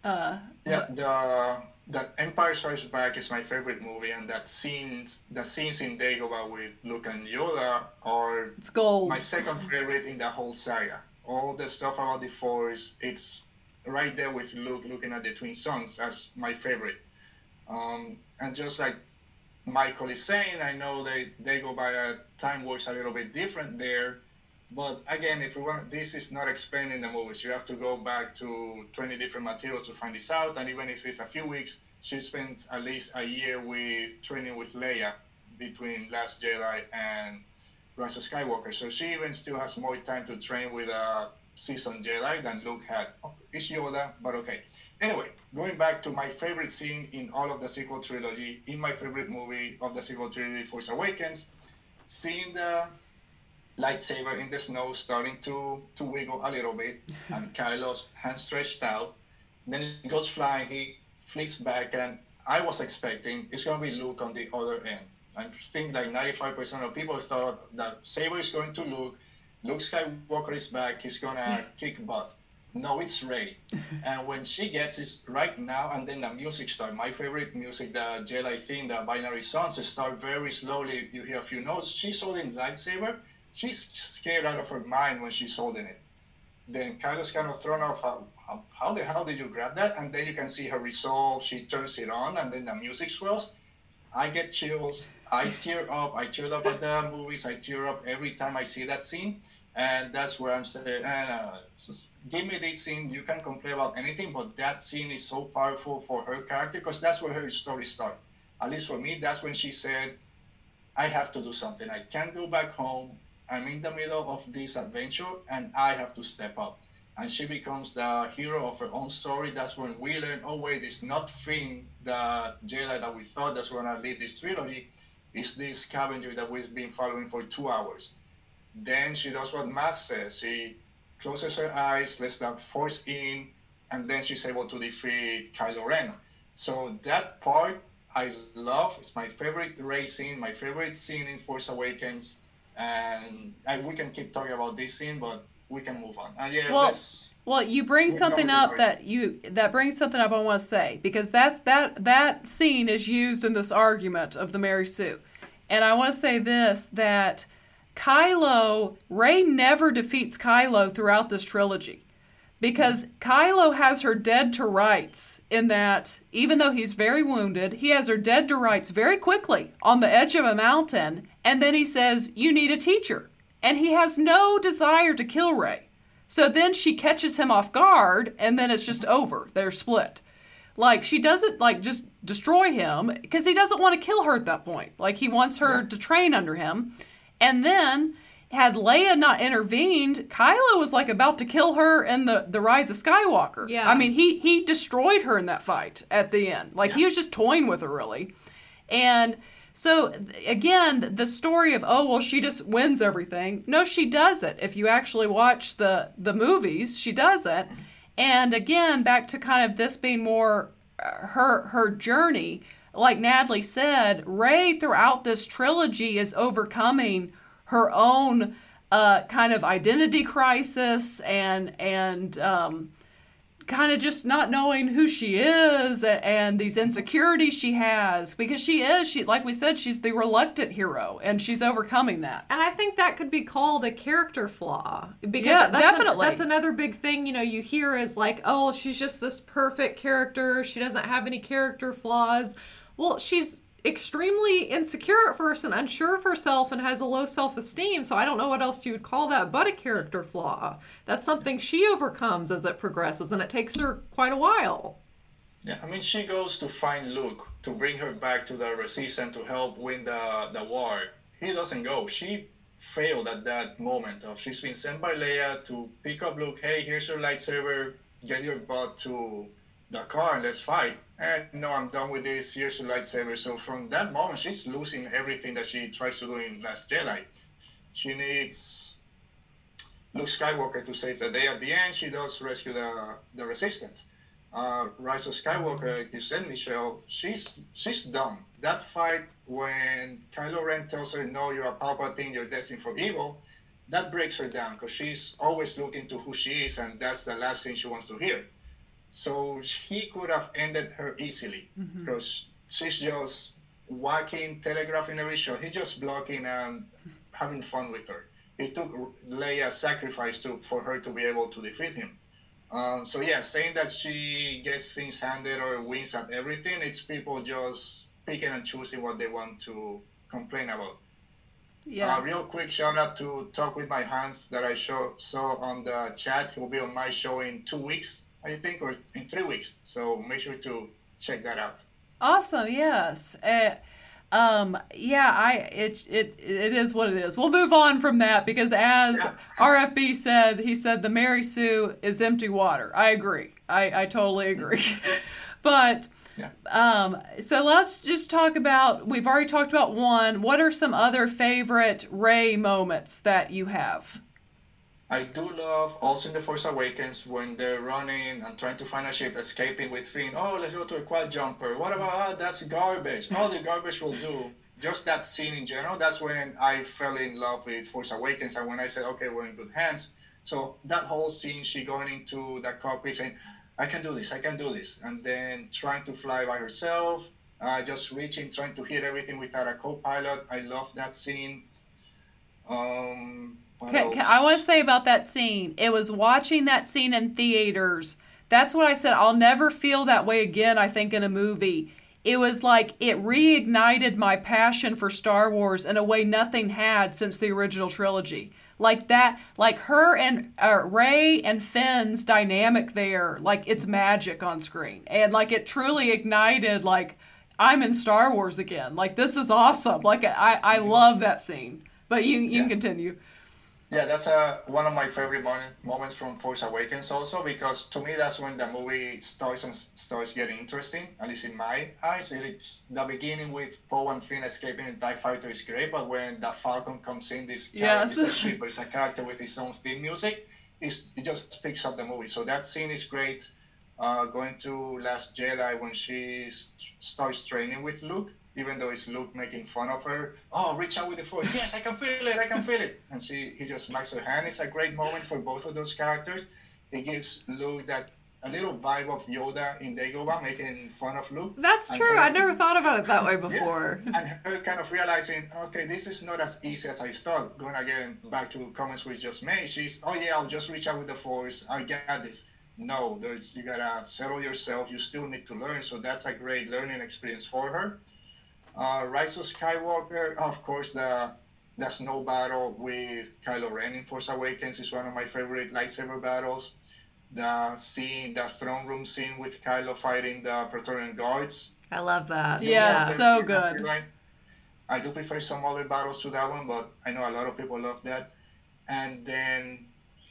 That Empire Strikes Back is my favorite movie, and the scenes in Dagobah with Luke and Yoda are it's gold. My second favorite in the whole saga. All the stuff about the Force, it's right there with Luke looking at the twin sons as my favorite. And just like Michael is saying, I know Dagobah time works a little bit different there. But again, if we want, this is not explained in the movies. You have to go back to 20 different materials to find this out. And even if it's a few weeks, she spends at least a year training with Leia between Last Jedi and Rise of Skywalker. So she even still has more time to train with a seasoned Jedi than Luke had. It's Yoda, but okay. Anyway, going back to my favorite scene in all of the sequel trilogy, in my favorite movie of the sequel trilogy, Force Awakens, seeing lightsaber in the snow starting to wiggle a little bit, and Kylo's hand stretched out. Then he goes flying, he flips back, and I was expecting it's going to be Luke on the other end. I think like 95% of people thought that Saber is going to Luke Skywalker is back, he's going to kick butt. No, it's Rey. And when she gets it right now, and then the music starts, my favorite music, the Jedi theme, the binary songs, start very slowly. You hear a few notes. She's holding lightsaber. She's scared out of her mind when she's holding it. Then Kylo's kind of thrown off, how the hell did you grab that? And then you can see her resolve. She turns it on, and then the music swells. I get chills. I tear up. I teared up at the movies. I tear up every time I see that scene. And that's where I'm saying, just give me this scene. You can complain about anything, but that scene is so powerful for her character because that's where her story started. At least for me, that's when she said, I have to do something. I can't go back home. I'm in the middle of this adventure, and I have to step up. And she becomes the hero of her own story. That's when we learn, oh, wait, it's not Finn, the Jedi that we thought that's going to lead this trilogy. It's this scavenger that we've been following for 2 hours. Then she does what Matt says. She closes her eyes, lets that force in, and then she's able to defeat Kylo Ren. So that part I love. It's my favorite Rey scene, my favorite scene in Force Awakens. And we can keep talking about this scene, but we can move on. And yeah, well, you bring something up that brings something up I want to say, because that scene is used in this argument of the Mary Sue. And I want to say this, that Rey never defeats Kylo throughout this trilogy, because Kylo has her dead to rights in that even though he's very wounded, he has her dead to rights very quickly on the edge of a mountain, and then he says, you need a teacher. And he has no desire to kill Rey. So then she catches him off guard, and then it's just over. They're split. Like, she doesn't, just destroy him, because he doesn't want to kill her at that point. Like, he wants her to train under him. And then, had Leia not intervened, Kylo was about to kill her in the Rise of Skywalker. Yeah. I mean, he destroyed her in that fight at the end. He was just toying with her, really. And so, again, the story of, she just wins everything. No, she doesn't. If you actually watch the movies, she doesn't. And again, back to kind of this being more her journey. Like Natalie said, Rey throughout this trilogy is overcoming her own kind of identity crisis and kind of just not knowing who she is and these insecurities she has, because she like we said, she's the reluctant hero, and she's overcoming that. And I think that could be called a character flaw, because definitely. That's another big thing, you hear is she's just this perfect character, she doesn't have any character flaws. Well, she's extremely insecure at first and unsure of herself and has a low self-esteem, so I don't know what else you would call that but a character flaw. That's something she overcomes as it progresses, and it takes her quite a while. Yeah, I mean, she goes to find Luke to bring her back to the Resistance to help win the war. He doesn't go. She failed at that moment. She's been sent by Leia to pick up Luke. Hey, here's your lightsaber. Get your butt to the car and let's fight. And no, I'm done with this. Here's your lightsaber. So from that moment, she's losing everything that she tries to do in Last Jedi. She needs Luke Skywalker to save the day. At the end, she does rescue the Resistance. Rise of Skywalker, like you said, Michelle, she's done. That fight when Kylo Ren tells her, no, you're a Palpatine, you're destined for evil, that breaks her down because she's always looking to who she is, and that's the last thing she wants to hear. So he could have ended her easily because she's just walking, telegraphing every shot. He's just blocking and having fun with her. It took Leia's sacrifice for her to be able to defeat him. So yeah, saying that she gets things handed or wins at everything, it's people just picking and choosing what they want to complain about. Yeah. Real quick shout out to Talk With My Hands that I saw on the chat. He'll be on my show in 2 weeks, I think, or in 3 weeks. So make sure to check that out. Awesome. Yes. It is what it is. We'll move on from that because as RFB said, he said the Mary Sue is empty water. I agree. I totally agree. But So let's just talk about, we've already talked about one. What are some other favorite Rey moments that you have? I do love also in The Force Awakens when they're running and trying to find a ship, escaping with Finn. Oh, let's go to a quad jumper. What about, that's garbage. Oh, the garbage will do. Just that scene in general, that's when I fell in love with Force Awakens, and when I said, okay, we're in good hands. So that whole scene, she going into that cockpit saying, I can do this, and then trying to fly by herself, just reaching, trying to hit everything without a co-pilot. I love that scene. I want to say about that scene, it was watching that scene in theaters. That's what I said. I'll never feel that way again, I think, in a movie. It was like it reignited my passion for Star Wars in a way nothing had since the original trilogy. Like that, like her and Rey and Finn's dynamic there, like it's magic on screen. And like it truly ignited, like, I'm in Star Wars again. Like, this is awesome. Like, I love that scene. But you can continue. Yeah, that's one of my favorite moments from Force Awakens also, because to me that's when the movie starts getting interesting, at least in my eyes. It's the beginning with Poe and Finn escaping in TIE Fighter is great, but when the Falcon comes in, this character is a ship, but it's a character with his own theme music, it just picks up the movie. So that scene is great. Going to Last Jedi when she starts training with Luke, even though it's Luke making fun of her. Oh, reach out with the Force. Yes, I can feel it. And he just smacks her hand. It's a great moment for both of those characters. It gives Luke a little vibe of Yoda in Dagobah making fun of Luke. That's true. I never thought about it that way before. Yeah. And her kind of realizing, okay, this is not as easy as I thought. Going again back to comments we just made. She's, oh yeah, I'll just reach out with the Force. I get this. No, you gotta settle yourself. You still need to learn. So that's a great learning experience for her. Rise of Skywalker, of course, the snow battle with Kylo Ren in Force Awakens is one of my favorite lightsaber battles. The throne room scene with Kylo fighting the Praetorian Guards. I love that. Yeah, so good. I do prefer some other battles to that one, but I know a lot of people love that. And then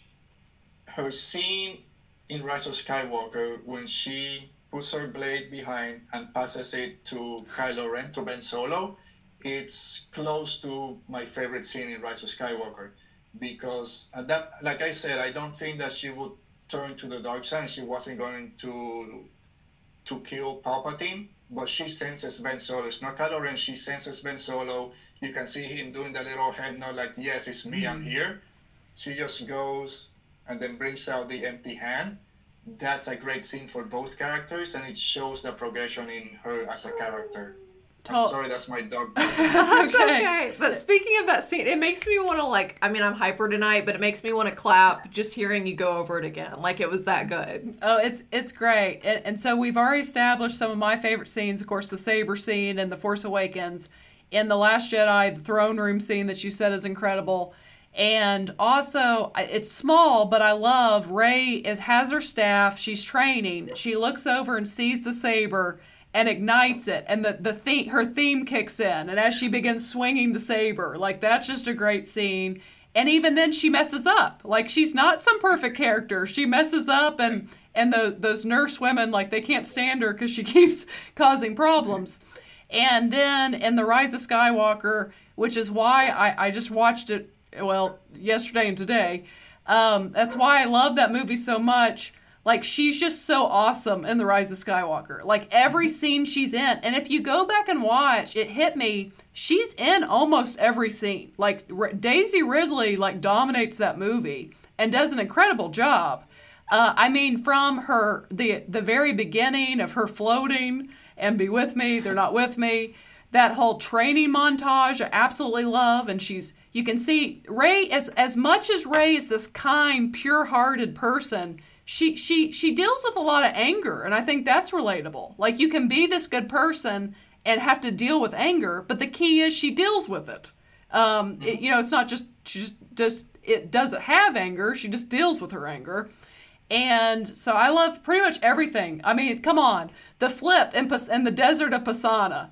her scene in Rise of Skywalker when she puts her blade behind and passes it to Kylo Ren, to Ben Solo, it's close to my favorite scene in Rise of Skywalker. Because, like I said, I don't think that she would turn to the dark side. She wasn't going to kill Palpatine, but she senses Ben Solo. It's not Kylo Ren, she senses Ben Solo. You can see him doing the little head nod like, yes, it's me, I'm here. She just goes and then brings out the empty hand. That's a great scene for both characters, and it shows the progression in her as a character. I'm sorry, that's my dog. That's okay. But speaking of that scene, it makes me want to, I'm hyper tonight, but it makes me want to clap just hearing you go over it again. Like, it was that good. Oh, it's great. And so we've already established some of my favorite scenes, of course, the saber scene and The Force Awakens. In The Last Jedi, the throne room scene that you said is incredible. And also, it's small, but I love Rey has her staff. She's training. She looks over and sees the saber and ignites it, and her theme kicks in. And as she begins swinging the saber, that's just a great scene. And even then, she messes up. She's not some perfect character. She messes up, and those nurse women, they can't stand her because she keeps causing problems. And then in The Rise of Skywalker, which is why I just watched it, yesterday and today. That's why I love that movie so much. She's just so awesome in The Rise of Skywalker. Every scene she's in. And if you go back and watch, it hit me, she's in almost every scene. Daisy Ridley, dominates that movie and does an incredible job. From her, the very beginning of her floating and be with me, they're not with me. That whole training montage I absolutely love. And you can see Rey, as much as Rey is this kind, pure-hearted person, she deals with a lot of anger, and I think that's relatable. You can be this good person and have to deal with anger, but the key is she deals with it. It's not just it doesn't have anger, she just deals with her anger. And so I love pretty much everything. Come on, the flip in the desert of Pisana.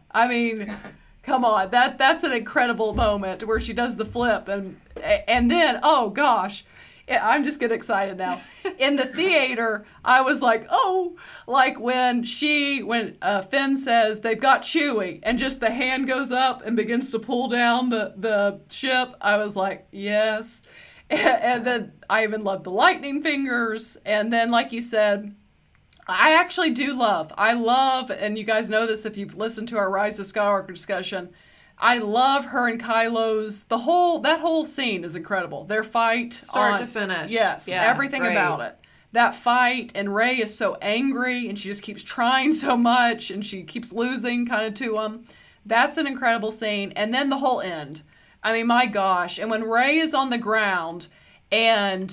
Come on, that's an incredible moment where she does the flip, and then, oh gosh, I'm just getting excited now. In the theater, I was like, oh, like when Finn says they've got Chewie and just the hand goes up and begins to pull down the ship, I was like, yes. And then I even loved the lightning fingers. And then, like you said, I actually do love, and you guys know this if you've listened to our Rise of Skywalker discussion, I love her and Kylo's, that whole scene is incredible. Their fight. Start to finish. Yes, everything about it. That fight, and Rey is so angry, and she just keeps trying so much, and she keeps losing kind of to him. That's an incredible scene. And then the whole end. I mean, my gosh. And when Rey is on the ground, and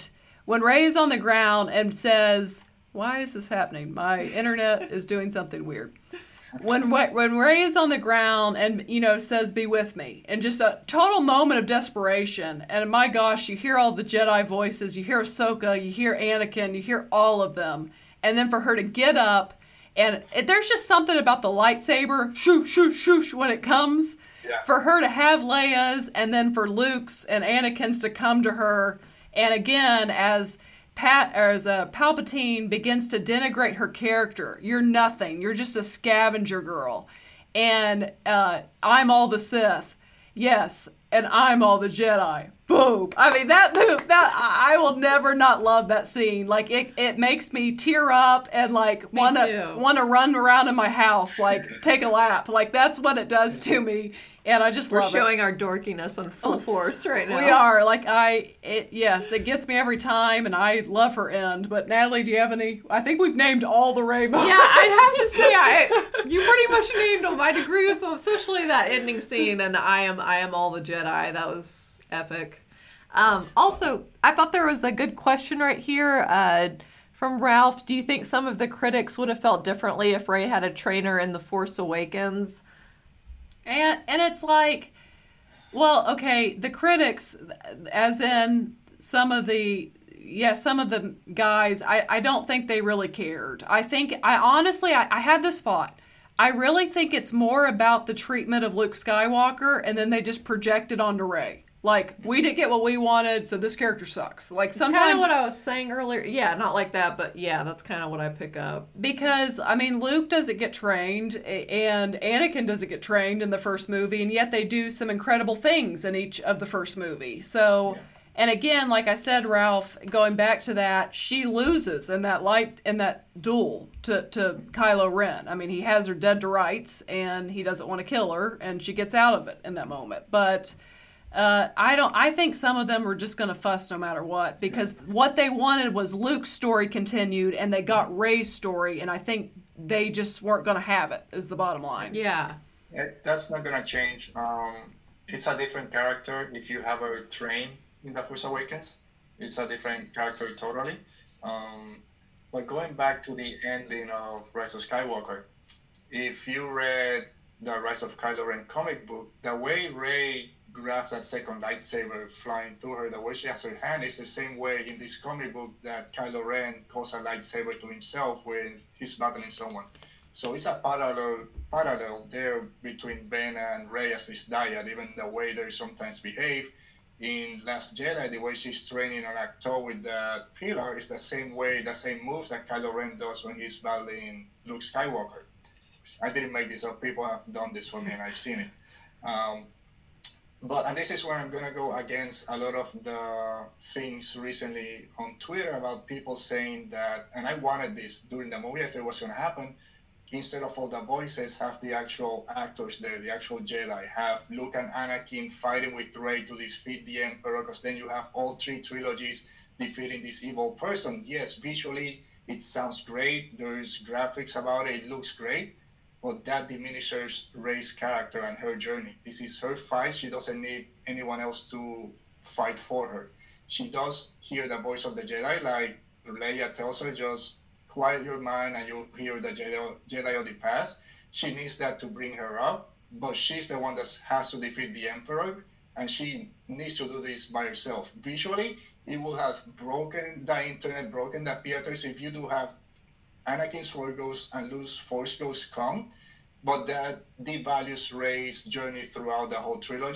says, why is this happening? My internet is doing something weird. When Rey is on the ground and, says, be with me, and just a total moment of desperation. And my gosh, you hear all the Jedi voices. You hear Ahsoka, you hear Anakin, you hear all of them. And then for her to get up, and there's just something about the lightsaber, shoo, shoo, shoo, when it comes. Yeah. For her to have Leia's, and then for Luke's and Anakin's to come to her. And again, as Palpatine begins to denigrate her character. You're nothing. You're just a scavenger girl. And I'm all the Sith. Yes, and I'm all the Jedi. Boom. I mean, that I will never not love that scene. Like, it makes me tear up and, like, want to run around in my house, like, take a lap. Like, that's what it does to me. And I just love it. We're showing our dorkiness on full force right now. We are. Like, yes, it gets me every time, and I love her end. But, Natalie, do you have any? I think we've named all the Rey moments. Yeah, I'd have to say, you pretty much named them. I'd agree with them, especially that ending scene, and I am all the Jedi. That was epic. Also, I thought there was a good question right here from Ralph. Do you think some of the critics would have felt differently if Rey had a trainer in The Force Awakens? And it's like, well, okay, the critics, as in some of the guys, I don't think they really cared. I honestly had this thought. I really think it's more about the treatment of Luke Skywalker, and then they just project it onto Rey. Like, we didn't get what we wanted, so this character sucks. Like, sometimes... That's kind of what I was saying earlier. Yeah, not like that, but yeah, that's kind of what I pick up. Because, I mean, Luke doesn't get trained, and Anakin doesn't get trained in the first movie, and yet they do some incredible things in each of the first movie. So, yeah. And again, like I said, Ralph, going back to that, she loses in that duel to Kylo Ren. I mean, he has her dead to rights, and he doesn't want to kill her, and she gets out of it in that moment. But... I think some of them were just going to fuss no matter what, because what they wanted was Luke's story continued, and they got Rey's story, and I think they just weren't going to have it, is the bottom line. Yeah. That's not going to change. It's a different character if you have her trained in The Force Awakens. It's a different character totally. But going back to the ending of Rise of Skywalker, if you read the Rise of Kylo Ren comic book, the way Rey grabs that second lightsaber flying to her, the way she has her hand is the same way in this comic book that Kylo Ren calls a lightsaber to himself when he's battling someone. So it's a parallel there between Ben and Rey as this dyad, even the way they sometimes behave. In Last Jedi, the way she's training on Ahch-To with the pillar is the same moves that Kylo Ren does when he's battling Luke Skywalker. I didn't make this up. People have done this for me, and I've seen it. And this is where I'm going to go against a lot of the things recently on Twitter about people saying that, and I wanted this during the movie, I thought it was going to happen, instead of all the voices, have the actual actors there, the actual Jedi, have Luke and Anakin fighting with Rey to defeat the Emperor, because then you have all three trilogies defeating this evil person. Yes, visually it sounds great, there's graphics about it, it looks great, but that diminishes Rey's character and her journey. This is her fight. She doesn't need anyone else to fight for her. She does hear the voice of the Jedi, like Leia tells her, just quiet your mind and you'll hear the Jedi of the past. She needs that to bring her up, but she's the one that has to defeat the Emperor, and she needs to do this by herself. Visually, it will have broken the internet, broken the theaters if you do have Anakin's Force Ghost and Luke's Force Ghost come, but that devalues Rey's journey throughout the whole trilogy.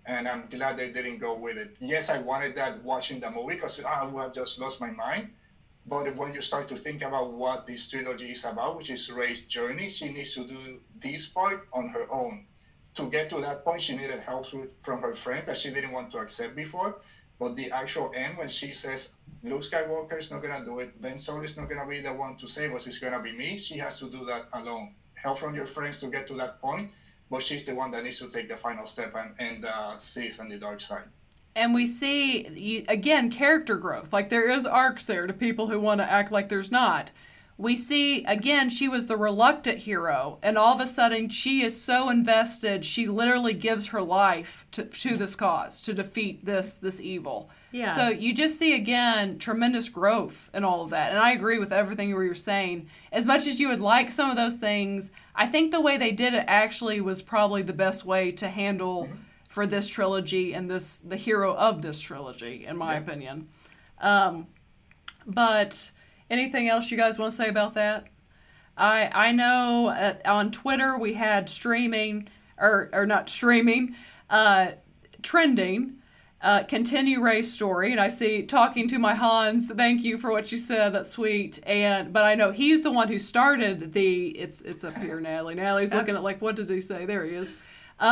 and I'm glad they didn't go with it. Yes, I wanted that watching the movie because I would have just lost my mind. But when you start to think about what this trilogy is about, which is Rey's journey, she needs to do this part on her own. To get to that point, she needed help from her friends that she didn't want to accept before. But the actual end, when she says, Luke Skywalker is not going to do it, Ben Solo is not going to be the one to save us, it's going to be me, she has to do that alone. Help from your friends to get to that point, but she's the one that needs to take the final step and Sith and the dark side. And we see, again, character growth. Like, there is arcs there to people who want to act like there's not. We see, again, she was the reluctant hero, and all of a sudden she is so invested, she literally gives her life to this cause, to defeat this evil. Yes. So you just see, again, tremendous growth in all of that. And I agree with everything you were saying. As much as you would like some of those things, I think the way they did it actually was probably the best way to handle for this trilogy and the hero of this trilogy, in my opinion. But anything else you guys want to say about that? I know on Twitter we had streaming, or not streaming, trending, continue Rey's story. And I see, talking to my Hans, thank you for what you said, that's sweet. But I know he's the one who started it's up here, Natalie. Natalie's looking at like, what did he say? There he is.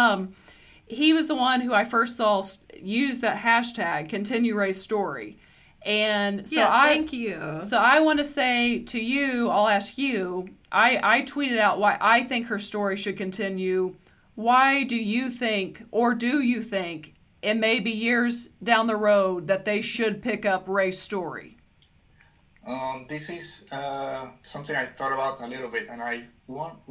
He was the one who I first saw use that hashtag, continue Rey's story. And so yes, thank you. So I want to say to you, I'll ask you, I tweeted out why I think her story should continue. Why do you think, or do you think, it may be years down the road that they should pick up Rey's story? This is something I thought about a little bit, and I want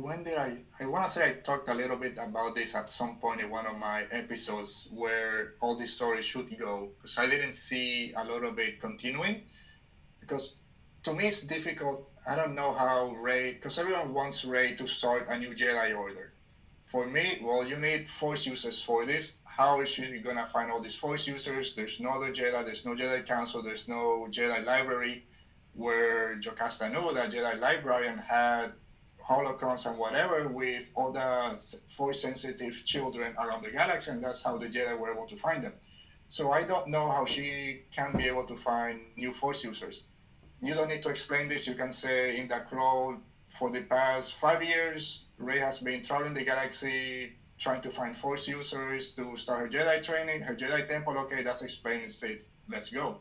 to say I talked a little bit about this at some point in one of my episodes where all this story should go, because I didn't see a lot of it continuing, because to me it's difficult. I don't know how Rey, because everyone wants Rey to start a new Jedi Order. For me, well, you need Force users for this. How is she going to find all these Force users? There's no other Jedi, there's no Jedi Council, there's no Jedi Library, where Jocasta Nu, the Jedi librarian, had holocrons and whatever with all the Force-sensitive children around the galaxy, and that's how the Jedi were able to find them. So I don't know how she can be able to find new Force users. You don't need to explain this. You can say in The Crow, for the past 5 years, Rey has been traveling the galaxy trying to find Force users to start her Jedi training, her Jedi temple. Okay, that's explained. It's it. Let's go.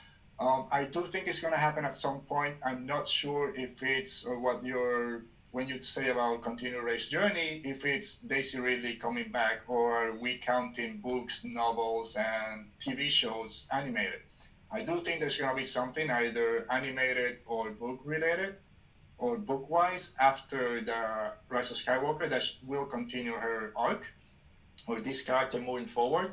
I do think it's going to happen at some point. I'm not sure if it's, or when you say about continue Rey's journey, if it's Daisy Ridley coming back, or are we counting books, novels, and TV shows animated. I do think there's going to be something either animated or book related, or book-wise, after the Rise of Skywalker that will continue her arc, or this character moving forward.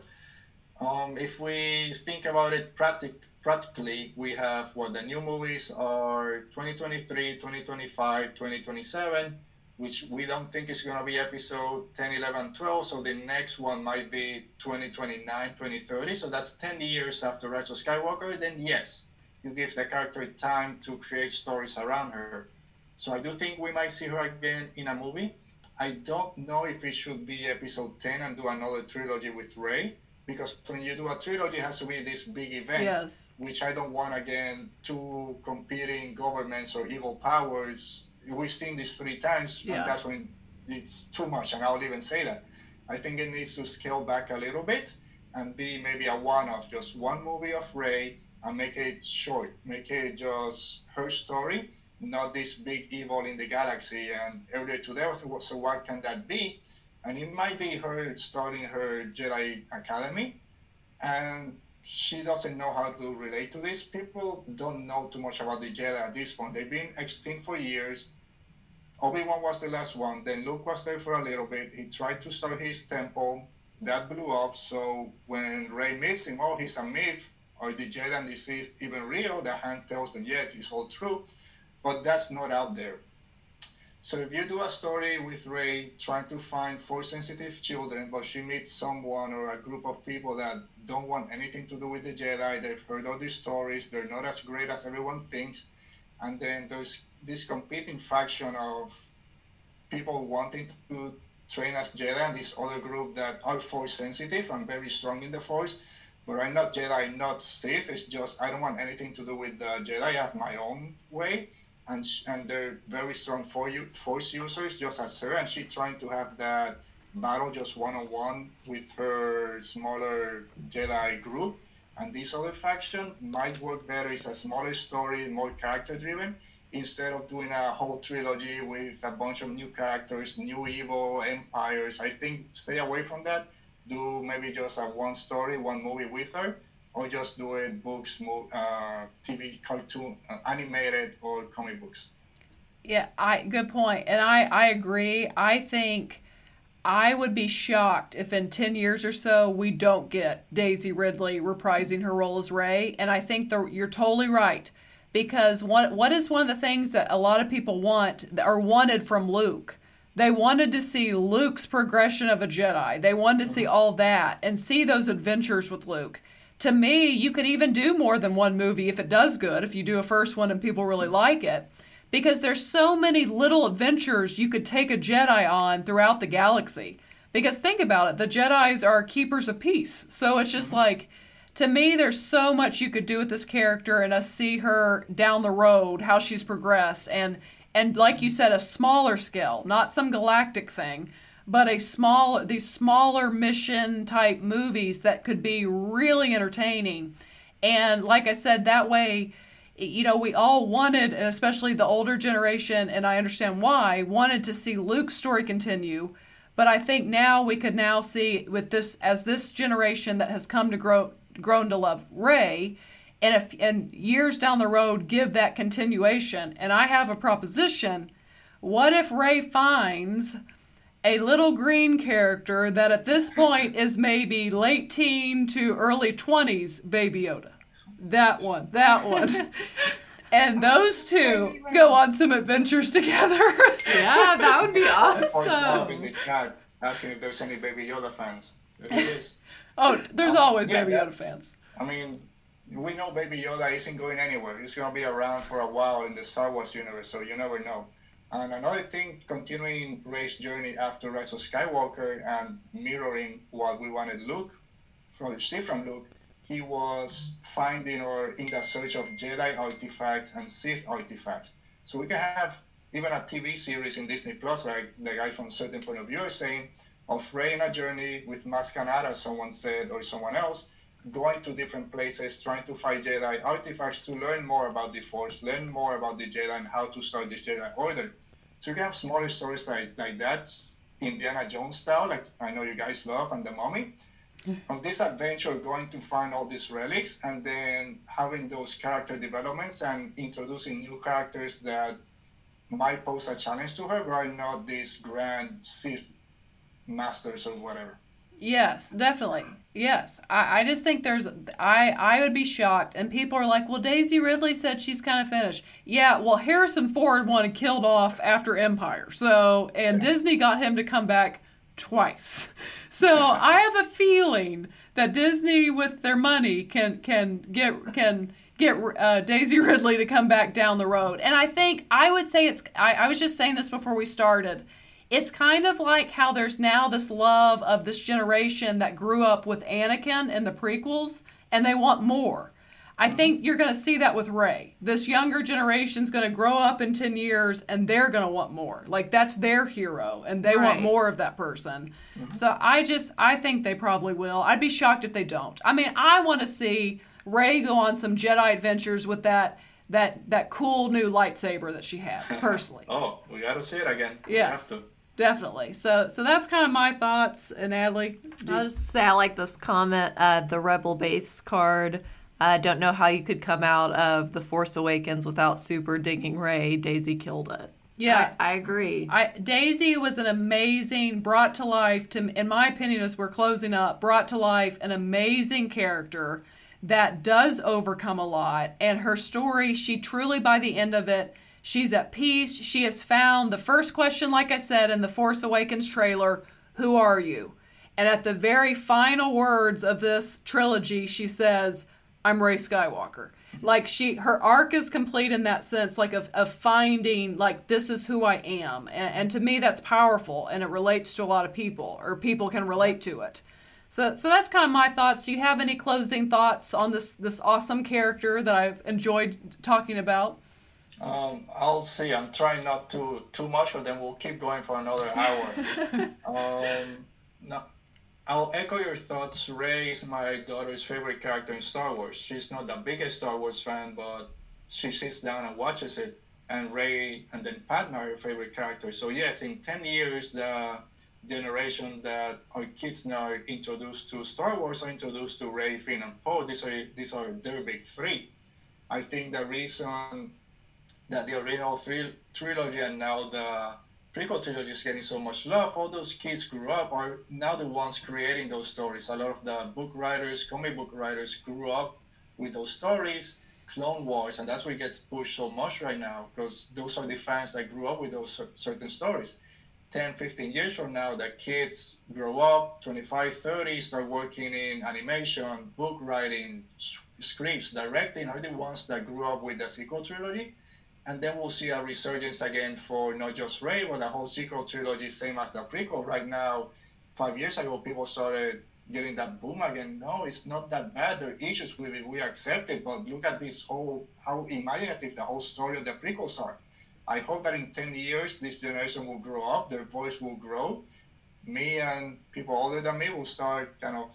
If we think about it practically, we have the new movies are 2023, 2025, 2027, which we don't think is going to be episode 10, 11, 12. So the next one might be 2029, 2030. So that's 10 years after Rise of Skywalker. Then yes, you give the character time to create stories around her. So I do think we might see her again in a movie. I don't know if it should be episode 10 and do another trilogy with Rey. Because when you do a trilogy, it has to be this big event, which I don't want, again, two competing governments or evil powers. We've seen this 3 times, and that's when it's too much, and I'll even say that. I think it needs to scale back a little bit and be maybe a one-off, just one movie of Rey, and make it short. Make it just her story, not this big evil in the galaxy. And earlier today, so what can that be? And it might be her starting her Jedi Academy, and she doesn't know how to relate to this. People don't know too much about the Jedi at this point. They've been extinct for years. Obi-Wan was the last one. Then Luke was there for a little bit. He tried to start his temple. That blew up. So when Rey meets him, oh, he's a myth. Are the Jedi and the Sith even real? The hand tells them, yes, it's all true. But that's not out there. So if you do a story with Rey trying to find Force-sensitive children, but she meets someone or a group of people that don't want anything to do with the Jedi, they've heard all these stories, they're not as great as everyone thinks, and then there's this competing faction of people wanting train as Jedi, and this other group that are Force sensitive and very strong in the Force. But I'm not Jedi, not Sith. It's just I don't want anything to do with the Jedi. I have my own way, and they're very strong Force users, just as her. And she's trying to have that battle just one-on-one with her smaller Jedi group. And this other faction might work better. It's a smaller story, more character-driven, instead of doing a whole trilogy with a bunch of new characters, new evil empires. I think stay away from that. Do maybe just a one story, one movie with her, or just do it books, TV, cartoon, animated, or comic books. Yeah, good point. And I agree. I think I would be shocked if in 10 years or so we don't get Daisy Ridley reprising her role as Rey. And I think you're totally right. Because what is one of the things that a lot of people wanted from Luke? They wanted to see Luke's progression of a Jedi. They wanted to see all that and see those adventures with Luke. To me, you could even do more than one movie if it does good, if you do a first one and people really like it. Because there's so many little adventures you could take a Jedi on throughout the galaxy. Because think about it, the Jedis are keepers of peace. So it's just like, to me, there's so much you could do with this character and us see her down the road, how she's progressed. And like you said, a smaller scale, not some galactic thing, but these smaller mission type movies that could be really entertaining. And like I said, that way, you know, we all wanted, and especially the older generation, and I understand why, wanted to see Luke's story continue. But I think now we could now see with this, as this generation that has come to grown to love Rey, and years down the road give that continuation. And I have a proposition. What if Rey finds a little green character that at this point is maybe late teen to early 20s Baby Yoda? That one. And those two go on some adventures together. Yeah, that would be awesome. In the chat asking if there's any Baby Yoda fans. There is. Oh, there's always Baby Yoda fans. I mean, we know Baby Yoda isn't going anywhere. He's going to be around for a while in the Star Wars universe, so you never know. And another thing, continuing Rey's journey after Rise of Skywalker and mirroring what we wanted to see from Luke, he was finding or in the search of Jedi artifacts and Sith artifacts. So we can have even a TV series in Disney Plus, like the guy from Certain Point of View is saying, of Rey in a journey with Maz Kanata, someone said, or someone else, going to different places, trying to find Jedi artifacts to learn more about the Force, learn more about the Jedi and how to start this Jedi Order. So you can have smaller stories like that, Indiana Jones style, like I know you guys love, and The Mummy. On this adventure, going to find all these relics and then having those character developments and introducing new characters that might pose a challenge to her, but are not these grand Sith masters or whatever. Yes, definitely. Yes. I just think I would be shocked. And people are like, well, Daisy Ridley said she's kind of finished. Yeah, well, Harrison Ford wanted killed off after Empire. And Disney got him to come back twice. So I have a feeling that Disney, with their money, can get Daisy Ridley to come back down the road. And I would say I was just saying this before we started. It's kind of like how there's now this love of this generation that grew up with Anakin in the prequels, and they want more. I think you're going to see that with Rey. This younger generation's going to grow up in 10 years, and they're going to want more. Like, that's their hero, and they want more of that person. Mm-hmm. So I think they probably will. I'd be shocked if they don't. I mean, I want to see Rey go on some Jedi adventures with that cool new lightsaber that she has, personally. Oh, we got to see it again. Yes. We have to. Definitely. So that's kind of my thoughts. And Natalie? I'll just say I like this comment, the Rebel base card. I don't know how you could come out of The Force Awakens without super digging Rey. Daisy killed it. Yeah. I agree. Daisy was an amazing, brought to life, in my opinion, as we're closing up, brought to life an amazing character that does overcome a lot. And her story, she truly, by the end of it, she's at peace. She has found the first question, like I said, in the Force Awakens trailer, who are you? And at the very final words of this trilogy, she says, I'm Rey Skywalker. Like her arc is complete in that sense, like of finding, like, this is who I am. And to me, that's powerful, and it relates to a lot of people, or people can relate to it. So that's kind of my thoughts. Do you have any closing thoughts on this awesome character that I've enjoyed talking about? I'll see. I'm trying not to too much, but then we'll keep going for another hour. No, I'll echo your thoughts. Rey is my daughter's favorite character in Star Wars. She's not the biggest Star Wars fan, but she sits down and watches it. And Rey and then Padme are her favorite characters. So yes, in 10 years, the generation that our kids now are introduced to Star Wars are introduced to Rey, Finn, and Poe. These are their big three. I think the reason that the original trilogy and now the prequel trilogy is getting so much love, all those kids grew up, are now the ones creating those stories. A lot of the book writers, comic book writers grew up with those stories, Clone Wars, and that's why it gets pushed so much right now, because those are the fans that grew up with those certain stories. 10, 15 years from now, the kids grow up, 25, 30, start working in animation, book writing, scripts, directing, are the ones that grew up with the sequel trilogy. And then we'll see a resurgence again for not just Rey, but the whole sequel trilogy, same as the prequel. Right now, 5 years ago, people started getting that boom again. No, it's not that bad. There are issues with it. We accept it, but look at this how imaginative the whole story of the prequels are. I hope that in 10 years, this generation will grow up, their voice will grow. Me and people older than me will start kind of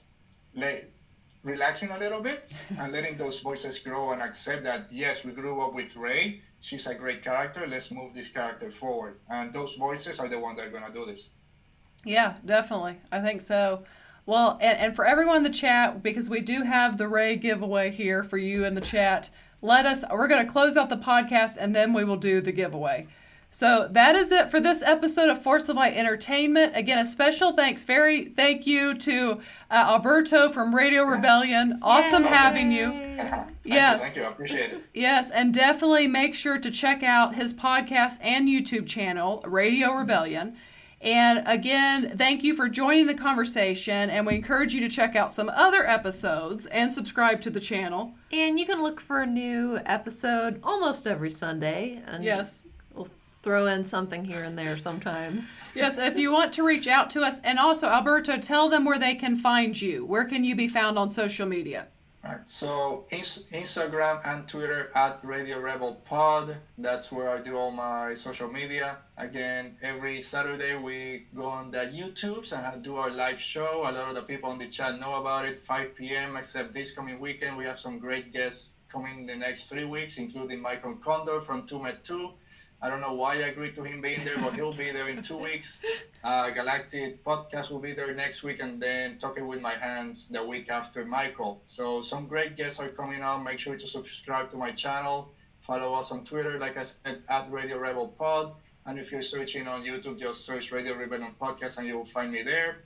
relaxing a little bit and letting those voices grow and accept that, yes, we grew up with Rey. She's a great character. Let's move this character forward. And those voices are the ones that are going to do this. Yeah, definitely. I think so. Well, and for everyone in the chat, because we do have the Rey giveaway here for you in the chat, we're going to close out the podcast and then we will do the giveaway. So that is it for this episode of Force of Light Entertainment. Again, a special thank you to Alberto from Radio Rebellion. Awesome having you. Yes. Thank you. I appreciate it. Yes, and definitely make sure to check out his podcast and YouTube channel, Radio Rebellion. And again, thank you for joining the conversation, and we encourage you to check out some other episodes and subscribe to the channel. And you can look for a new episode almost every Sunday. And yes. We'll throw in something here and there sometimes. Yes, if you want to reach out to us. And also, Alberto, tell them where they can find you. Where can you be found on social media? All right, so Instagram and Twitter at Radio Rebel Pod. That's where I do all my social media. Again, every Saturday we go on the YouTubes and do our live show. A lot of the people on the chat know about it, 5 p.m. except this coming weekend. We have some great guests coming in the next 3 weeks, including Michael Condor from Tumet 2. I don't know why I agreed to him being there, but he'll be there in 2 weeks. Galactic Podcast will be there next week, and then Talking with My Hands the week after Michael. So some great guests are coming on. Make sure to subscribe to my channel. Follow us on Twitter, like I said, at Radio Rebel Pod. And if you're searching on YouTube, just search Radio Rebellion Podcast and you'll find me there.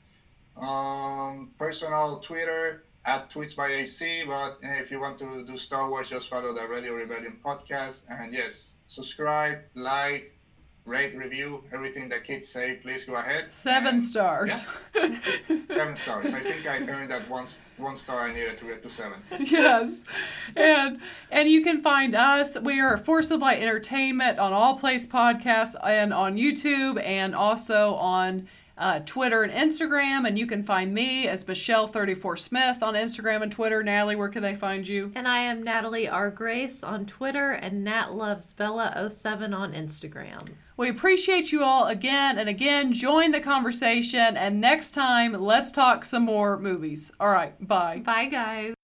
Personal Twitter, at Tweets by AC. But if you want to do Star Wars, just follow the Radio Rebellion Podcast. And yes, subscribe, like, rate, review, everything that kids say. Please go ahead. 7 stars. Yeah. 7 stars. I think I earned that one star I needed to get to 7. Yes. And you can find us. We are Force of Light Entertainment on All Place Podcasts and on YouTube and also on Twitter and Instagram. And you can find me as Michelle34 Smith on Instagram and Twitter. Natalie, where can they find you? And I am Natalie R. Grace on Twitter and NatLovesBella07 on Instagram. We appreciate you all again and again. Join the conversation. And next time, let's talk some more movies. All right. Bye. Bye, guys.